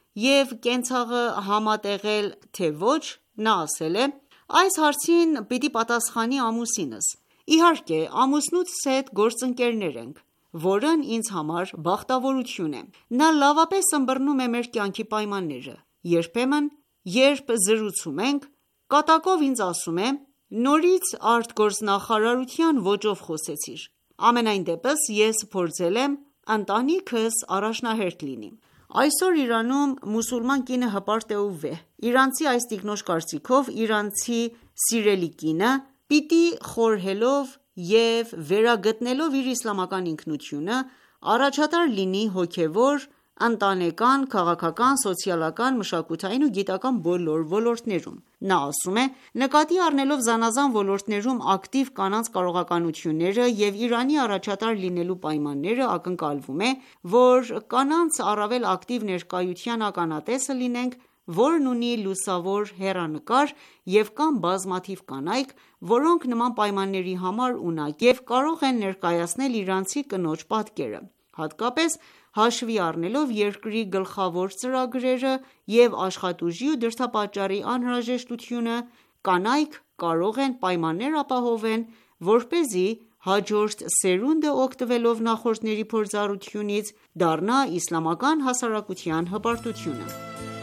և կենցաղը համատեղել թե ոչ, նա ասել է. «Այս հարցին պիտի պատասխանի ամուսինս: Իհարկե ամուսնուս հետ գործընկերներ ենք, որն ինձ համար բախտավորություն է: Նա լավապես ըմբռնում է մեր կյանքի պայմանները: Երբեմն երբ զրուցում ենք, կատակով ինձ ասում է. «Նորից արտգործնախարարության ոճով խոսեցիր»: Համենայն դեպս ես փորձել եմ ընտանիքս առաջնահերթ լինի»: Այսօր Իրանում մուսուլման կինը հպարտ է ու վեհ: Իրանցի այս տիկնոջ կարծիքով, իրանցի սիրելի կինը պիտի խորհելով և վերագտնելով իր իսլամական ինքնությունը, առաջատար լինի հոգևոր, ընտանեկան, քաղաքական, սոցիալական, մշակութային ու գիտական բոլոր ոլորտներում: Նա ասում է. «Նկատի առնելով զանազան ոլորտներում ակտիվ կանանց կարողականությունները և Իրանի առաջատար լինելու պայմանները, ակնկալվում է, որ կանանց առավել ակտիվ ներկայության ականատեսը լինենք, որն ունի լուսավոր հեռանկար և կան բազմաթիվ կանայք, որոնք նման պայմանների համար ունակ և կարող են ներկայացնել իրանցի կնոջ պատկերը: Հատկապես հաշվի առնելով երկրի գլխավոր ծրագրերը և աշխատուժի ու դրդապատճառի անհրաժեշտությունը, կանայք կարող են պայմաններ ապահովել, որպեսզի հաջորդ սերունդը օգտվելով նախորդների փորձառությունից, դառնա իսլամական հասարակության հպարտությունը»: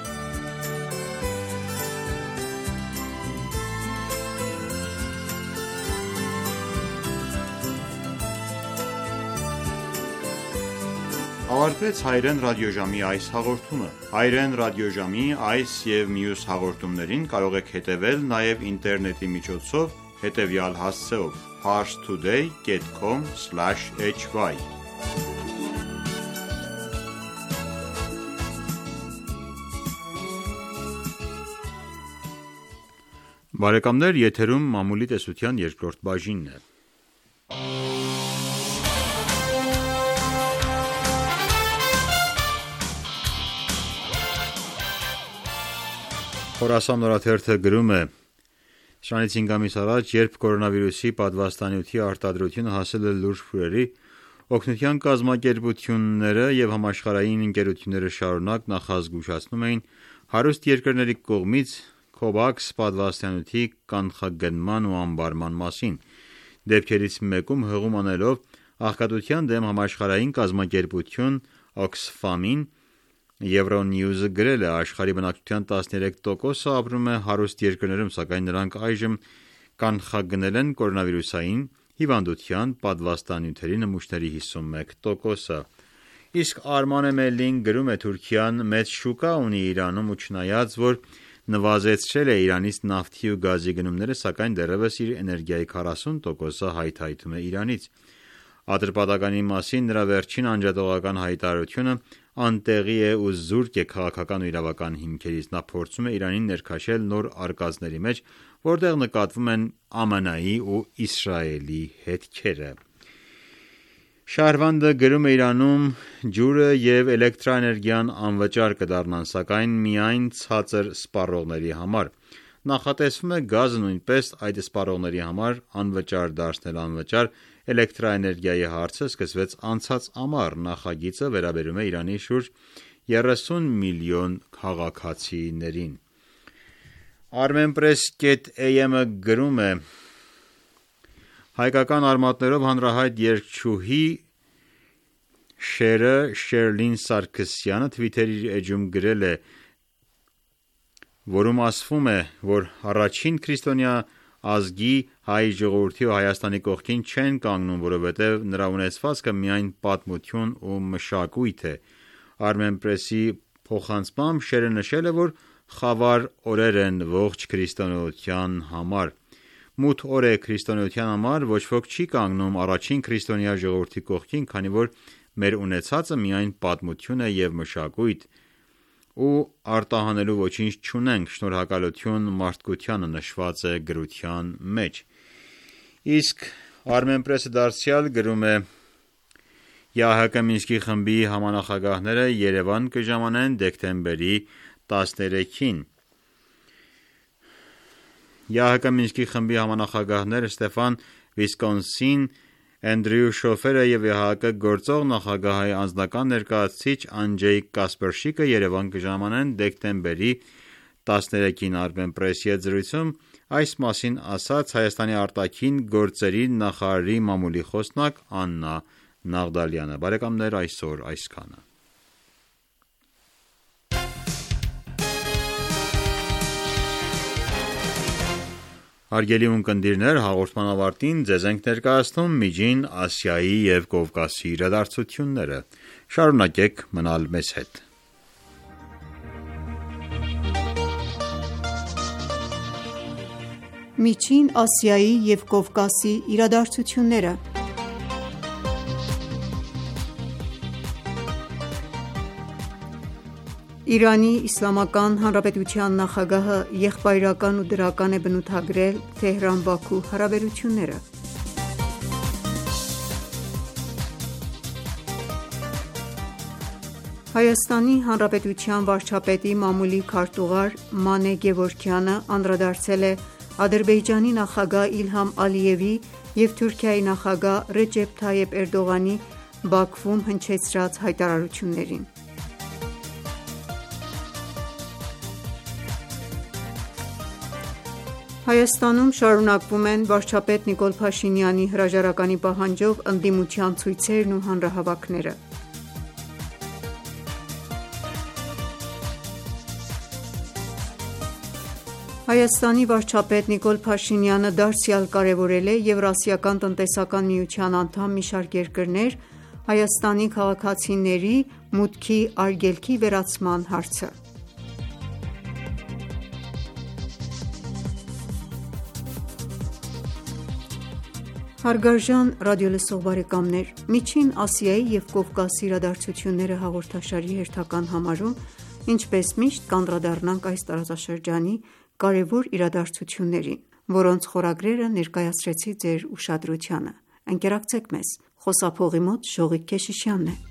Ավարտվեց հայրեն ռադիոժամի այս հաղորդումը: Հայրեն ռադիոժամի այս և մյուս հաղորդումներին կարող եք հետևել նաև ինտերնետի միջոցով հետևյալ հասցեով. parstoday.com/hy Բարեկամներ եթերում մամուլի տեսության երկրորդ բաժինն է: Խորասան օրաթերթը գրում է. «Սրանից 5 ամիս առաջ, երբ կորոնավիրուսի պատվաստանյութի արտադրությունը հասել էր լուրջ փուլերի, օգնության կազմակերպությունները և համաշխարհային ընկերությունները շարունակ նախազգուշացնում էին հարուստ երկրների կողմից COVAX պատվաստանյութի կանխարգելման ու ամբարման մասին: Դեպքերից մեկում հղում անելով աղքատության դեմ համաշխարհային կազմակերպություն Oxfam-ին, Euronews-ը գրել է. «Աշխարհի բնակչության 13%-ը ապրում է հարուստ երկրներում, սակայն նրանք այժմ կանխագնել են կորոնավիրուսային հիվանդության պատվաստանյութերի նմուշների 51%-ը»: Իսկ Արման Էմելին գրում է. «Թուրքիան մեծ շուկա ունի Իրանում ու չնայած որ նվազեցրել է Իրանից նավթի ու գազի գնումները, սակայն դեռևս իր էներգիայի 40%-ը հայթայթում է Իրանից»: Ատրպատականի մասին նրա վերջին անջատողական հայտարարությունը անտեղի է ու զուրկ է քաղաքական ու իրավական հիմքերից: Նա փորձում է Իրանին ներքաշել նոր արկածների մեջ, որտեղ նկատվում են ԱՄՆ-ի ու Իսրայելի հետքերը: Շահրվանդը գրում է. «Իրանում ջուրը և էլեկտրաէներգիան անվճար կդառնան, սակայն միայն ցածր սպառողների համար: Նախատեսվում է գազը նույնպես այդ սպառողների համար անվճար դարձնել: Անվճար էլեկտրաէներգիայի հարցը սկսվեց անցած ամառ: Նախագիծը վերաբերում է Իրանի շուրջ 30 միլիոն քաղաքացիներին։ Armenpress.am-ը գրում է. հայկական արմատներով հանրահայտ երգչուհի Շերը Շերլին Սարգսյանը Twitter-ի էջում գրել է, որում ասվում է, որ առաջին քրիստոնյա ազգի հայ ժողովրդի ու Հայաստանի կողքին չեն կանգնում, որովհետև նրա ունեցվածքը միայն պատմություն ու մշակույթ է։ Armenpress-ի փոխանցմամբ Շերը նշել է, որ խավար օրեր են ողջ քրիստոնեության համար։ Մութ օր է քրիստոնեության համար, ոչ ոք չի կանգնում առաջին քրիստոնյա ժողովրդի կողքին, քանի որ մեր ունեցածը միայն պատմություն է և մշակույթ, ու արտահանելու ոչինչ չունենք, շնորհակալություն մարդկությանը նշված է գրության մեջ։ Իսկ Armenpress-ը դարձյալ գրում է. ԵԱՀԿ Մինսկի խմբի համանախագահները Երևան կժամանեն դեկտեմբերի 13-ին։ ԵԱՀԿ Մինսկի խմբի համանախագահներ Ստեֆան Վիսկոնսին, Էնդրյու Շոֆերը և ԵԱՀԿ գործող նախագահի անձնական ներկայացուցիչ Անջեյ Կասպերշիկը Երևան կժամանեն դեկտեմբերի 13-ին։ Armenpress-ի հետ զրույցում այս մասին ասաց Հայաստանի արտաքին գործերի նախարարի մամուլի խոսնակ Աննա Նաղդալյանը։ Բարեկամներ, այսօր այսքանը։ Հարգելի ունկնդիրներ, հաղորդման ավարտին ձեզ ենք ներկայացնում Միջին Ասիայի և Կովկասի իրադարձությունները։ Շարունակեք մնալ մեզ հետ։ Միջին Ասիայի և Կովկասի իրադարձությունները։ Իրանի Իսլամական Հանրապետության նախագահը եղբայրական ու դրական է բնութագրել Թեհրան-Բաքու հարաբերությունները։ Հայաստանի Հանրապետության վարչապետի մամուլի քարտուղար Մանե Գևորգյանը անդրադարձել է Ադրբեջանի նախագահ Իլհամ Ալիևի և Թուրքիայի նախագահ Ռեջեփ Թայեփ Էրդողանի Բաքվում հնչեցրած հայտարարություններին։ Հայաստանում շարունակվում են վարչապետ Նիկոլ Փաշինյանի հրաժարականի պահանջով ընդդիմության ցույցերն ու հանրահավաքները։ Հայաստանի վարչապետ Նիկոլ Փաշինյանը դարձյալ կարևորել է Եվրասիական տնտեսական միության անդամ մի շարք երկրներ Հայաստանի քաղաքացիների մուտքի արգելքի վերացման հարցը։ Հարգարժան ռադիոլսող բարեկամներ, Միջին Ասիայի և Կովկասի իրադարձությունները հաղորդաշարի հերթական համարում, ինչպես միշտ կանդրադառնանք այս տարածաշրջանի կարևոր իրադարձություններին, որոնց խորագրերը ներկայացրեցի ձեր ուշադրությանը։ Ընկերակցեք մեզ։ Խոսափողի մոտ Շողիկ Քեշիշյանն է։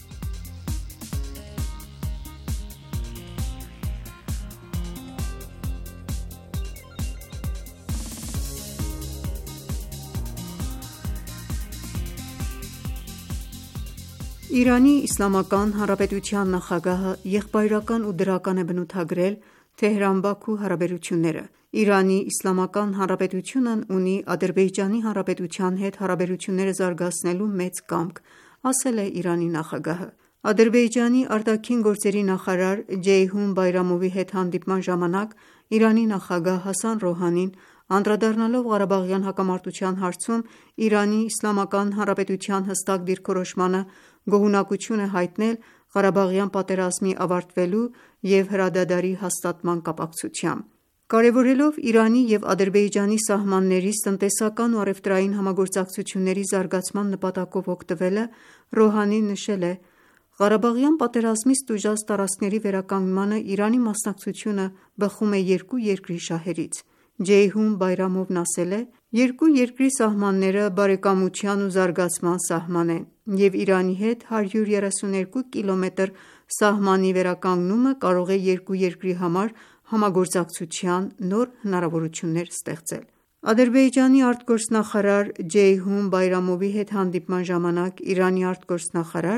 Իրանի Իսլամական Հանրապետության նախագահը եղբայրական ու դրական է բնութագրել Թեհրան-Բաքու հարաբերությունները։ Իրանի Իսլամական Հանրապետությունն ունի Ադրբեջանի Հանրապետության հետ հարաբերությունները զարգացնելու մեծ կամք, ասել է Իրանի նախագահը։ Ադրբեջանի արտաքին գործերի նախարար Ջեյհուն Բայրամովի հետ հանդիպման ժամանակ Իրանի նախագահ Հասան Ռոհանին, անդրադառնալով Ղարաբաղյան հակամարտության հարցում Իրանի Իսլամական Հանրապետության հստակ դիրքորոշմանը, գոհունակություն է հայտնել Ղարաբաղյան պատերազմի ավարտվելու և հրադադարի հաստատման կապակցությամբ։ Կարևորելով Իրանի և Ադրբեջանի սահմաններից տնտեսական ու առևտրային համագործակցությունների զարգացման նպատակով օգտվելը, Ռոհանին նշել է. «Ղարաբաղյան պատերազմից տուժած տարածքների վերականգնմանը Իրանի մասնակցությունը բխում է երկու երկրի շահերից»։ Ջեյհուն Բայրամովն ասել է. «Երկու երկրի սահմանները բարեկամության ու զարգացման սահման են, և Իրանի հետ 132 կիլոմետր սահմանի վերականգնումը կարող է երկու երկրի համար համագործակցության նոր հնարավորություններ ստեղծել»։ Ադրբեջանի արտգործնախարար Ջեյհուն Բայրամովի հետ հանդիպման ժամանակ Իրանի արտգործնախարար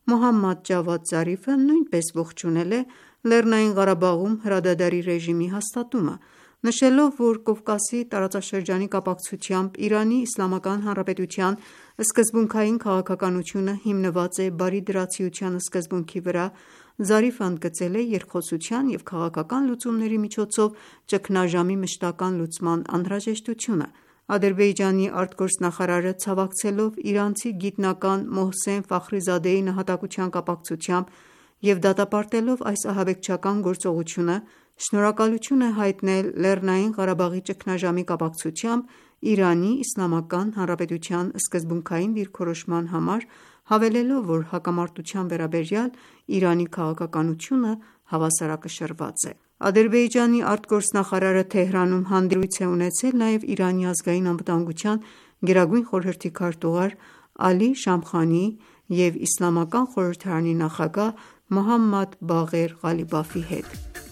Մոհամմադ Ջավադ Զարիֆը նույնպես ողջունել է Լեռնային Ղարաբաղում հրադադարի ռեժիմի հաստատումը, նշելով, որ Կովկասի տարածաշրջանի կապակցությամբ Իրանի Իսլամական Հանրապետության սկզբունքային քաղաքականությունը հիմնված է բարիդրացիության սկզբունքի վրա։ Զարիֆը ընդգծել է երկխոսության և քաղաքական լուծումների միջոցով ճգնաժամի մշտական լուծման անհրաժեշտությունը։ Ադրբեջանի արտգործնախարարը ցավակցելով իրանցի գիտնական Մոհսեն Ֆախրիզադեի նահատակության կապակցությամբ և դատապարտելով այս ահաբեկչական գործողությունը, շնորհակալություն է հայտնել Լեռնային Ղարաբաղի ճգնաժամի կապակցությամբ Իրանի Իսլամական Հանրապետության սկզբունքային դիրքորոշման համար, հավելելով, որ հակամարտության վերաբերյալ Իրանի քաղաքականությունը հավասարակշռված է։ Ադրբեջանի արտգործնախարարը Թեհրանում հանդիպում է ունեցել նաև Իրանի ազգային անվտանգության գերագույն խորհրդի քարտուղար Ալի Շամխանիի և Իսլամական խորհրդարանի նախագահ Մոհամմադ Բաղեր Ղալիբաֆի հետ։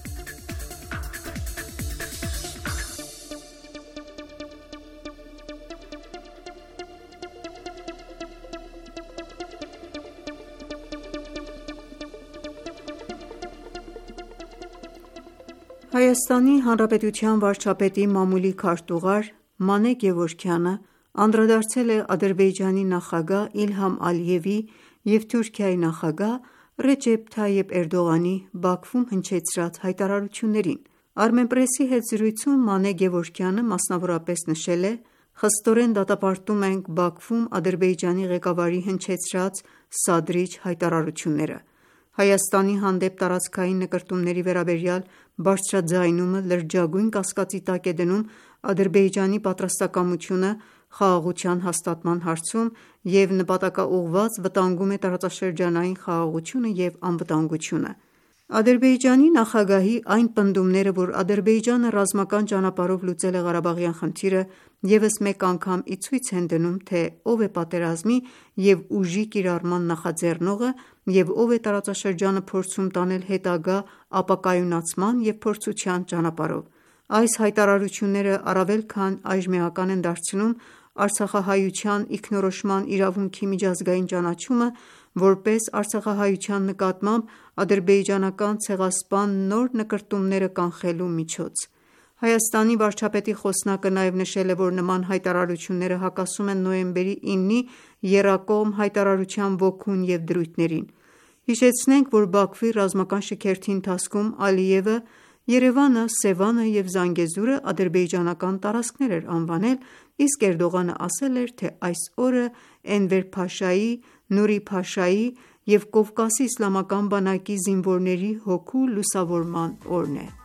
Հայաստանի Հանրապետության վարչապետի մամուլի քարտուղար Մանե Գևորգյանը անդրադարձել է Ադրբեջանի նախագահ Իլհամ Ալիևի և Թուրքիայի նախագահ Ռեջեփ Թայիփ Էրդողանի Բաքվում հնչեցրած հայտարարություններին։ Armenpress-ի հետ զրույցում Մանե Գևորգյանը մասնավորապես նշել է. «Խստորեն դատապարտում ենք Բաքվում Ադրբեջանի ղեկավարի հնչեցրած սադրիչ հայտարարությունները։ Հայաստանի հանդեպ տարածքային նկրտումների վերաբերյալ բարձրաձայնումը լրջագույն կասկածի տակ է դնում Ադրբեջանի պատրաստակամությունը խաղաղության հաստատման հարցում և նպատակաուղղված վտանգում է տարածաշրջանային խաղաղությունը և անվտանգությունը»։ Ադրբեջանի նախագահի այն պնդումները, որ Ադրբեջանը ռազմական ճանապարհով լուծել է Ղարաբաղյան խնդիրը, ևս մեկ անգամ ի ցույց են դնում, թե ով է պատերազմի և ուժի կիրառման նախաձեռնողը և ով է տարածաշրջանը փորձում տանել հետագա ապակայունացման և փորձության ճանապարհով։ Այս հայտարարությունները առավել քան այժմեական են դարձնում արցախահայության ինքնորոշման իրավունքի միջազգային ճանաչումը որպես արցախահայության նկատմամբ ադրբեջանական ցեղասպան նոր նկրտումները կանխելու միջոց։ Հայաստանի վարչապետի խոսնակը նաև նշել է, որ նման հայտարարությունները հակասում են նոյեմբերի 9-ի եռակողմ հայտարարության ոգուն և դրույթներին։ Հիշեցնենք, որ Բաքվի ռազմական շքերթի ընթացքում Ալիևը Երևանը, Սևանը և Զանգեզուրը ադրբեջանական տարածքներ էր անվանել, իսկ Էրդողանը ասել էր, թե այս օրը Էնվեր Փաշայի, Նուրի Փաշայի և Կովկասի իսլամական բանակի զինվորների հոգու լուսավորման օրն է։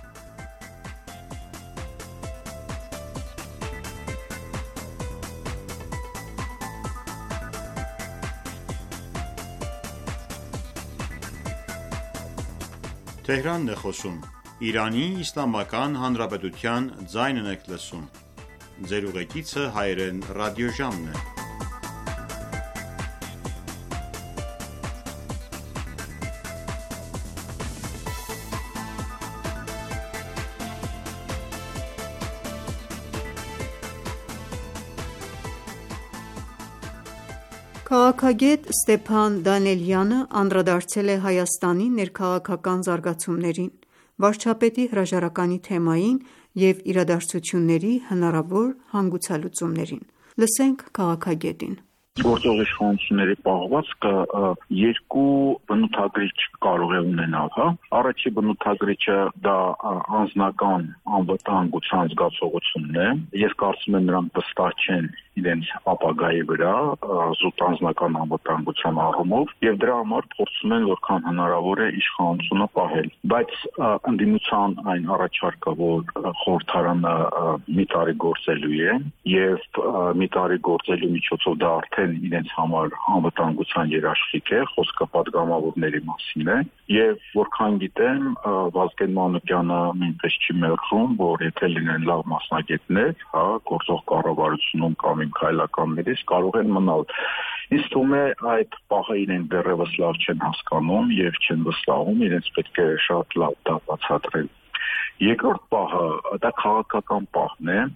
Քաղաքագետ Ստեփան Դանիելյանը անդրադարձել է Հայաստանի ներքաղաքական զարգացումներին, վարչապետի հրաժարականի թեմային և իրադարձությունների հնարավոր հանգուցալուծումներին։ Լսենք քաղաքագետին։ Գործող իշխանությունների պահվածքը երկու բնութագրիչ կարող է ունենալ, Առաջի բնութագրիչը դա անձնական անվտանգության զգացողությունն է։ Ես կարծում եմ նրանք վստահ չեն իրենց ապագայի վրա զուտ անձնական անվտանգության առումով եւ դրա համար փորձում են որքան հնարավոր է իշխանությունը պահել։ Բայց ընդդիմության այն առաջարկը, որ խորհրդարանը մի տարի գործելու է եւ մի տարի գործելու միջոցով դա արդեն իրենց համար անվտանգության երաշխիք է, խոսքը պատգամավորների մասին է եւ որքան գիտեմ Վազգեն Մանուկյանը նույնպես չի մերժում, որ եթե լինեն լավ մասնագետներ, գործող կառավարությունում կամ քայլականներից կարող են մնալ։ Ինձ թվում է այդ պահը իրենք դեռևս լավ չեն հասկանում եւ չեն վստահում, իրենց պետք է շատ լավ դա բացատրել։ Երկրորդ պահը դա քաղաքական պահն է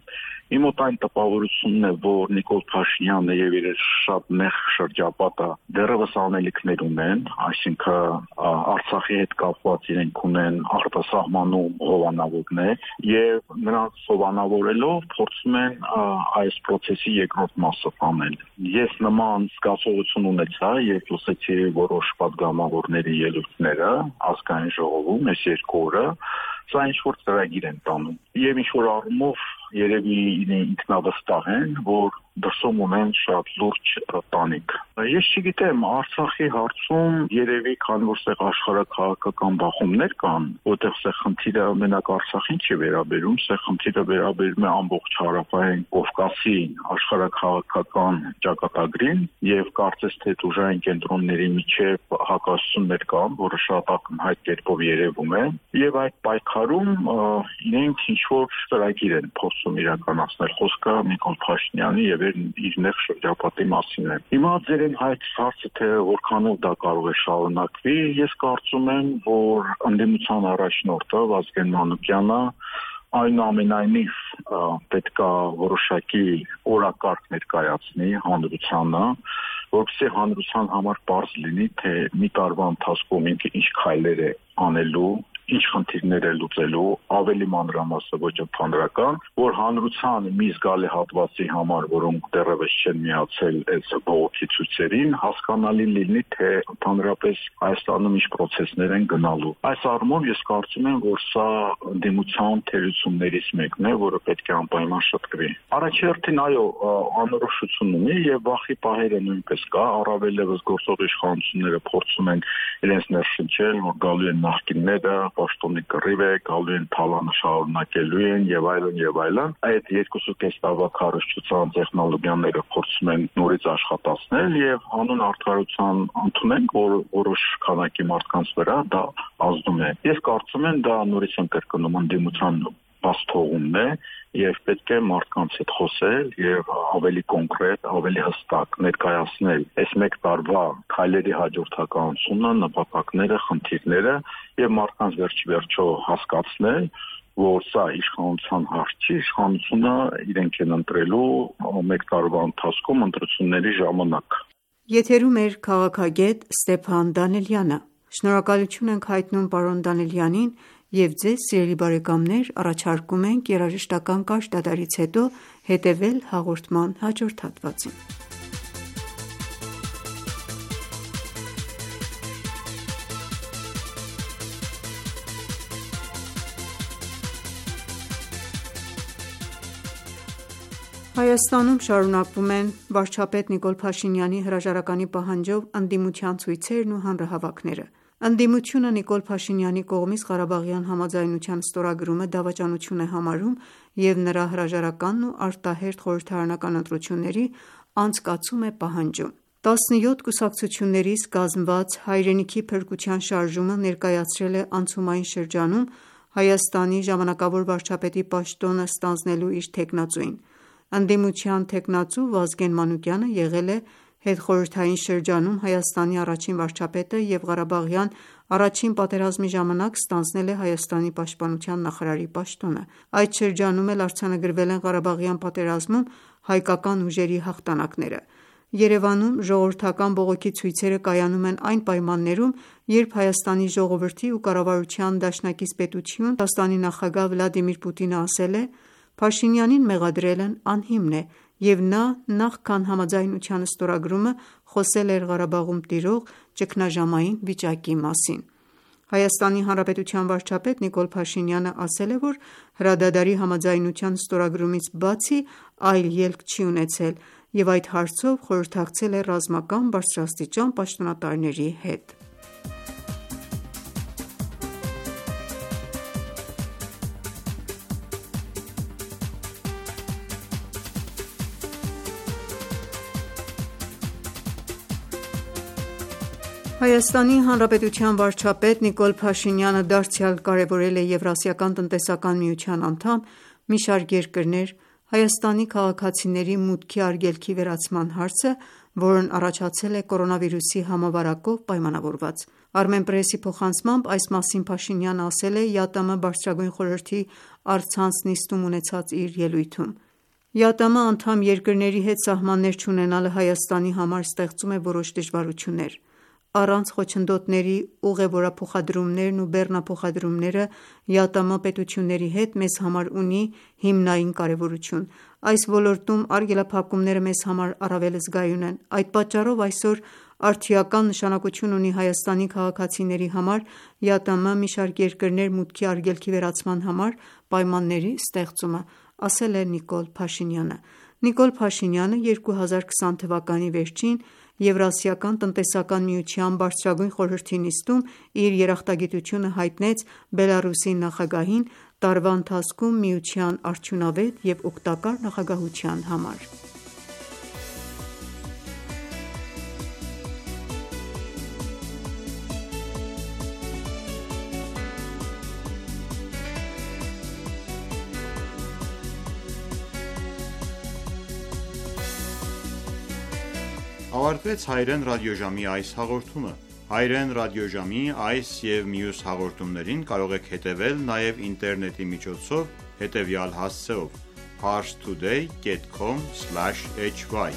Իմ մոտ այն տպավորությունն է, որ Նիկոլ Փաշինյանը եւ իր շատ նեղ շրջապատը դեռևս անելիքներ ունեն, այսինքն Արցախի հետ կապված իրենք ունեն արտասահմանում հովանավորներ եւ նրանց հովանավորելով փորձում են այս process-ի երկրորդ մասը տանել։ Ես նման զգացողություն ունեցա, երբ լսեցի որոշ պատգամավորների ելույթները ազգային ժողովում այս երկու օրը, սա ինչ-որ ծրագիր են տանում եւ ինչ-որ առումով երևի ինքնավստահ են, որ դրսում ունեն շատ լուրջ տանիք։ Ես չգիտեմ, Արցախի հարցում երևի քանի որ սեղ աշխարհակաղակական բախումներ կան, որտեղ սեղ խնդիրը մենակ Արցախին չի վերաբերում, սեղ խնդիրը վերաբերում է ամբողջ հարավային Կովկասի աշխարհակաղակական ճակատագրին եւ կարծես թե ուժային կենտրոնների միջև հակասություններ կան, որը շատ ակնհայտ կերպով երևում է, եւ այդ պայքարում իրենք ինչ-որ ծրագիր են փորձում իրականացնել։ Խոսքը Նիկոլ Փաշինյանի եւ իր նեղ շրջապատի մասին է։ Հիմա ձերեն հայտ հարցը թե որքանով դա կարող է շարունակվի, ես կարծում եմ, որ ընդդիմության առաջնորդը Վազգեն Մանուկյանը այնուամենայնիվ պետքա որոշակի օրակարգ ներկայացնի հանրությանը, որովհետեւ հանրության համար պարզ լինի, թե մի տարվա ընթացքում ինքը ինչ քայլեր է անելու, ինչ խնդիրներ է լուծելու, ավելի մանրամասն ոչ ընդհանրական, որ հանրության մի զգալի հատվածի համար, որոնք դեռևս չեն միացել այս բողոքի ցույցերին, հասկանալի լինի, թե ընդհանրապես Հայաստանում ինչ process-ներ են գնալու։ Այս առումով ես կարծում եմ, որ սա ընդդիմության թերություններից մեկն է, որը պետք է անպայման շտկվի։ Առաջերտին այո, անորոշություն ունի եւ վախի պահերը նույնպես կա, առավել եւս գործող իշխանությունները փորձում են իրենց ներշնչել, որ գալու են նախկինները, պաշտոնի կռիվ է, գալու են թալանը շարունակելու են եւ այլն եւ այլն։ Այդ 2.5 տարվա քարոզչության տեխնոլոգիաները փորձում են նորից աշխատացնել եւ հանուն արդարության ընդունենք, որ որոշ քանակի մարդկանց վրա դա ազդում է։ Ես կարծում եմ դա նորից կրկնում ընդդիմության բաստողումն է եւ պետք է մարդկանց հետ խոսել եւ ավելի կոնկրետ, ավելի հստակ ներկայացնել այս մեկ տարվա քայլերի հաջորդականությունը, նպատակները, խնդիրները եւ մարդկանց վերջիվերջո հասկացնել, որ սա իշխանության հարց չի, իշխանությունը իրենք են ընտրելու մեկ տարվա ընթացքում ընտրությունների ժամանակ։ Եթերում է քաղաքագետ Ստեփան Դանելյանը։ Շնորհակալություն ենք հայտնում պարոն Դանելյանին եւ ձեզ, սիրելի բարեկամներ, առաջարկում ենք երաժշտական կարճ դադարից հետո հետեւել հաղորդման հաջորդ հատվածին։ Հայաստանում շարունակվում են վարչապետ Նիկոլ Փաշինյանի հրաժարականի պահանջով ընդդիմության ցույցերն ու հանրահավաքները։ Ընդդիմությունը Նիկոլ Փաշինյանի կողմից Ղարաբաղյան համաձայնության ստորագրումը դավաճանություն է համարում եւ նրա հրաժարականն ու արտահերթ խորհրդարանական ընտրությունների անցկացում է պահանջում։ 17 կուսակցություններից կազմված Հայրենիքի փրկության շարժումը ներկայացրել է անցումային շրջանում Հայաստանի ժամանակավոր վարչապետի պաշտոնը ստանձնելու իր թեկնածուին։ Ընդդիմության թեկնածու Վազգեն Մանուկյանը եղել է հետխորհրդային շրջանում Հայաստանի առաջին վարչապետը եւ Ղարաբաղյան առաջին պատերազմի ժամանակ ստանձնել է Հայաստանի պաշտպանության նախարարի պաշտոնը։ Այդ շրջանում էլ արձանագրվել են Ղարաբաղյան պատերազմում հայկական ուժերի հաղթանակները։ Երևանում ժողովրդական բողոքի ցույցերը կայանում են այն պայմաններում, երբ Հայաստանի ժողովրդի ու կառավարության դաշնակից պետություն Ռուսաստանի նախագահ Վլադիմիր Պուտինը ասել է. Փաշինյանին մեղադրելն անհիմն է եւ նա նախքան համաձայնության ստորագրումը խոսել էր Ղարաբաղում տիրող ճգնաժամային վիճակի մասին։ Հայաստանի Հանրապետության վարչապետ Նիկոլ Փաշինյանը ասել է, որ հրադադարի համաձայնության ստորագրումից բացի այլ ելք չի ունեցել եւ այդ հարցով խորհրդակցել է ռազմական բարձրաստիճան պաշտոնատարների հետ։ Հայաստանի Հանրապետության վարչապետ Նիկոլ Փաշինյանը դարձյալ կարևորել է Եվրասիական տնտեսական միության անդամ մի շարք երկրներ Հայաստանի քաղաքացիների մուտքի արգելքի վերացման հարցը, որն առաջացել է կորոնավիրուսի համավարակով պայմանավորված։ Armenpress-ի փոխանցմամբ այս մասին Փաշինյանը ասել է ԵԱՏՄ բարձրագույն խորհրդի առցանց նիստում ունեցած իր ելույթում։ ԵԱՏՄ անդամ երկրների հետ սահմաններ չունենալը Հայաստանի համար ստեղծում է որոշ դժվարություններ: Առանց խոչընդոտների ուղևորափոխադրումներն ու բեռնափոխադրումները ԵԱՏՄ պետությունների հետ մեզ համար ունի հիմնային կարևորություն: Այս ոլորտում արգելափակումները մեզ համար առավել զգայուն են: Այդ պատճառով այսօր արդիական նշանակություն ունի Հայաստանի քաղաքացիների համար ԵԱՏՄ մի շարք երկրներ մուտքի արգելքի վերացման համար պայմանների ստեղծումը, ասել է Նիկոլ Փաշինյանը: Նիկոլ Փաշինյանը 2020 թվականի վերջին Եվրասիական տնտեսական միության բարձրագույն խորհրդի նիստում իր երախտագիտությունը հայտնեց Բելառուսի նախագահին տարվա ընթացքում միության արդյունավետ և օգտակար նախագահության համար: Ավարտվեց հայրեն ռադիոժամի այս հաղորդումը: Հայրեն ռադիոժամի այս և մյուս հաղորդումներին կարող եք հետևել նաև ինտերնետի միջոցով հետևյալ հասցեով՝ parstoday.com/hy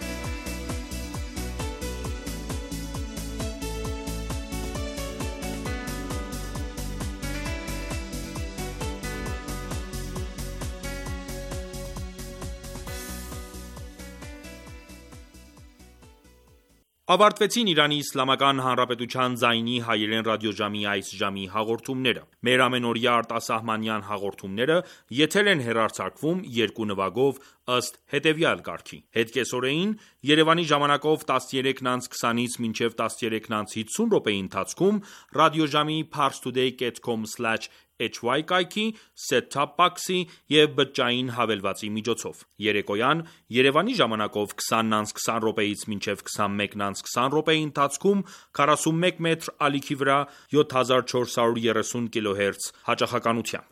Ավարտվեցին Իրանի Իսլամական Հանրապետության ձայնի հայերեն ռադիոժամի այս ժամի հաղորդումները: Մեր ամենօրյա արտասահմանյան հաղորդումները եթեր են հեռարձակվում երկու նվագով ըստ հետևյալ կարգի: Հետկեսօրեին Երևանի ժամանակով 13:20-ից մինչև 13:50 րոպեի ընթացքում ռադիոժամի parstoday.com/hy կայքի set-top box-ի և բջջային հավելվածի միջոցով: Երեկոյան Երևանի ժամանակով 20:20 րոպեից մինչև 21:20 րոպեի ընթացքում 41 մետր ալիքի վրա 7430 կՀz հաճախականությամբ: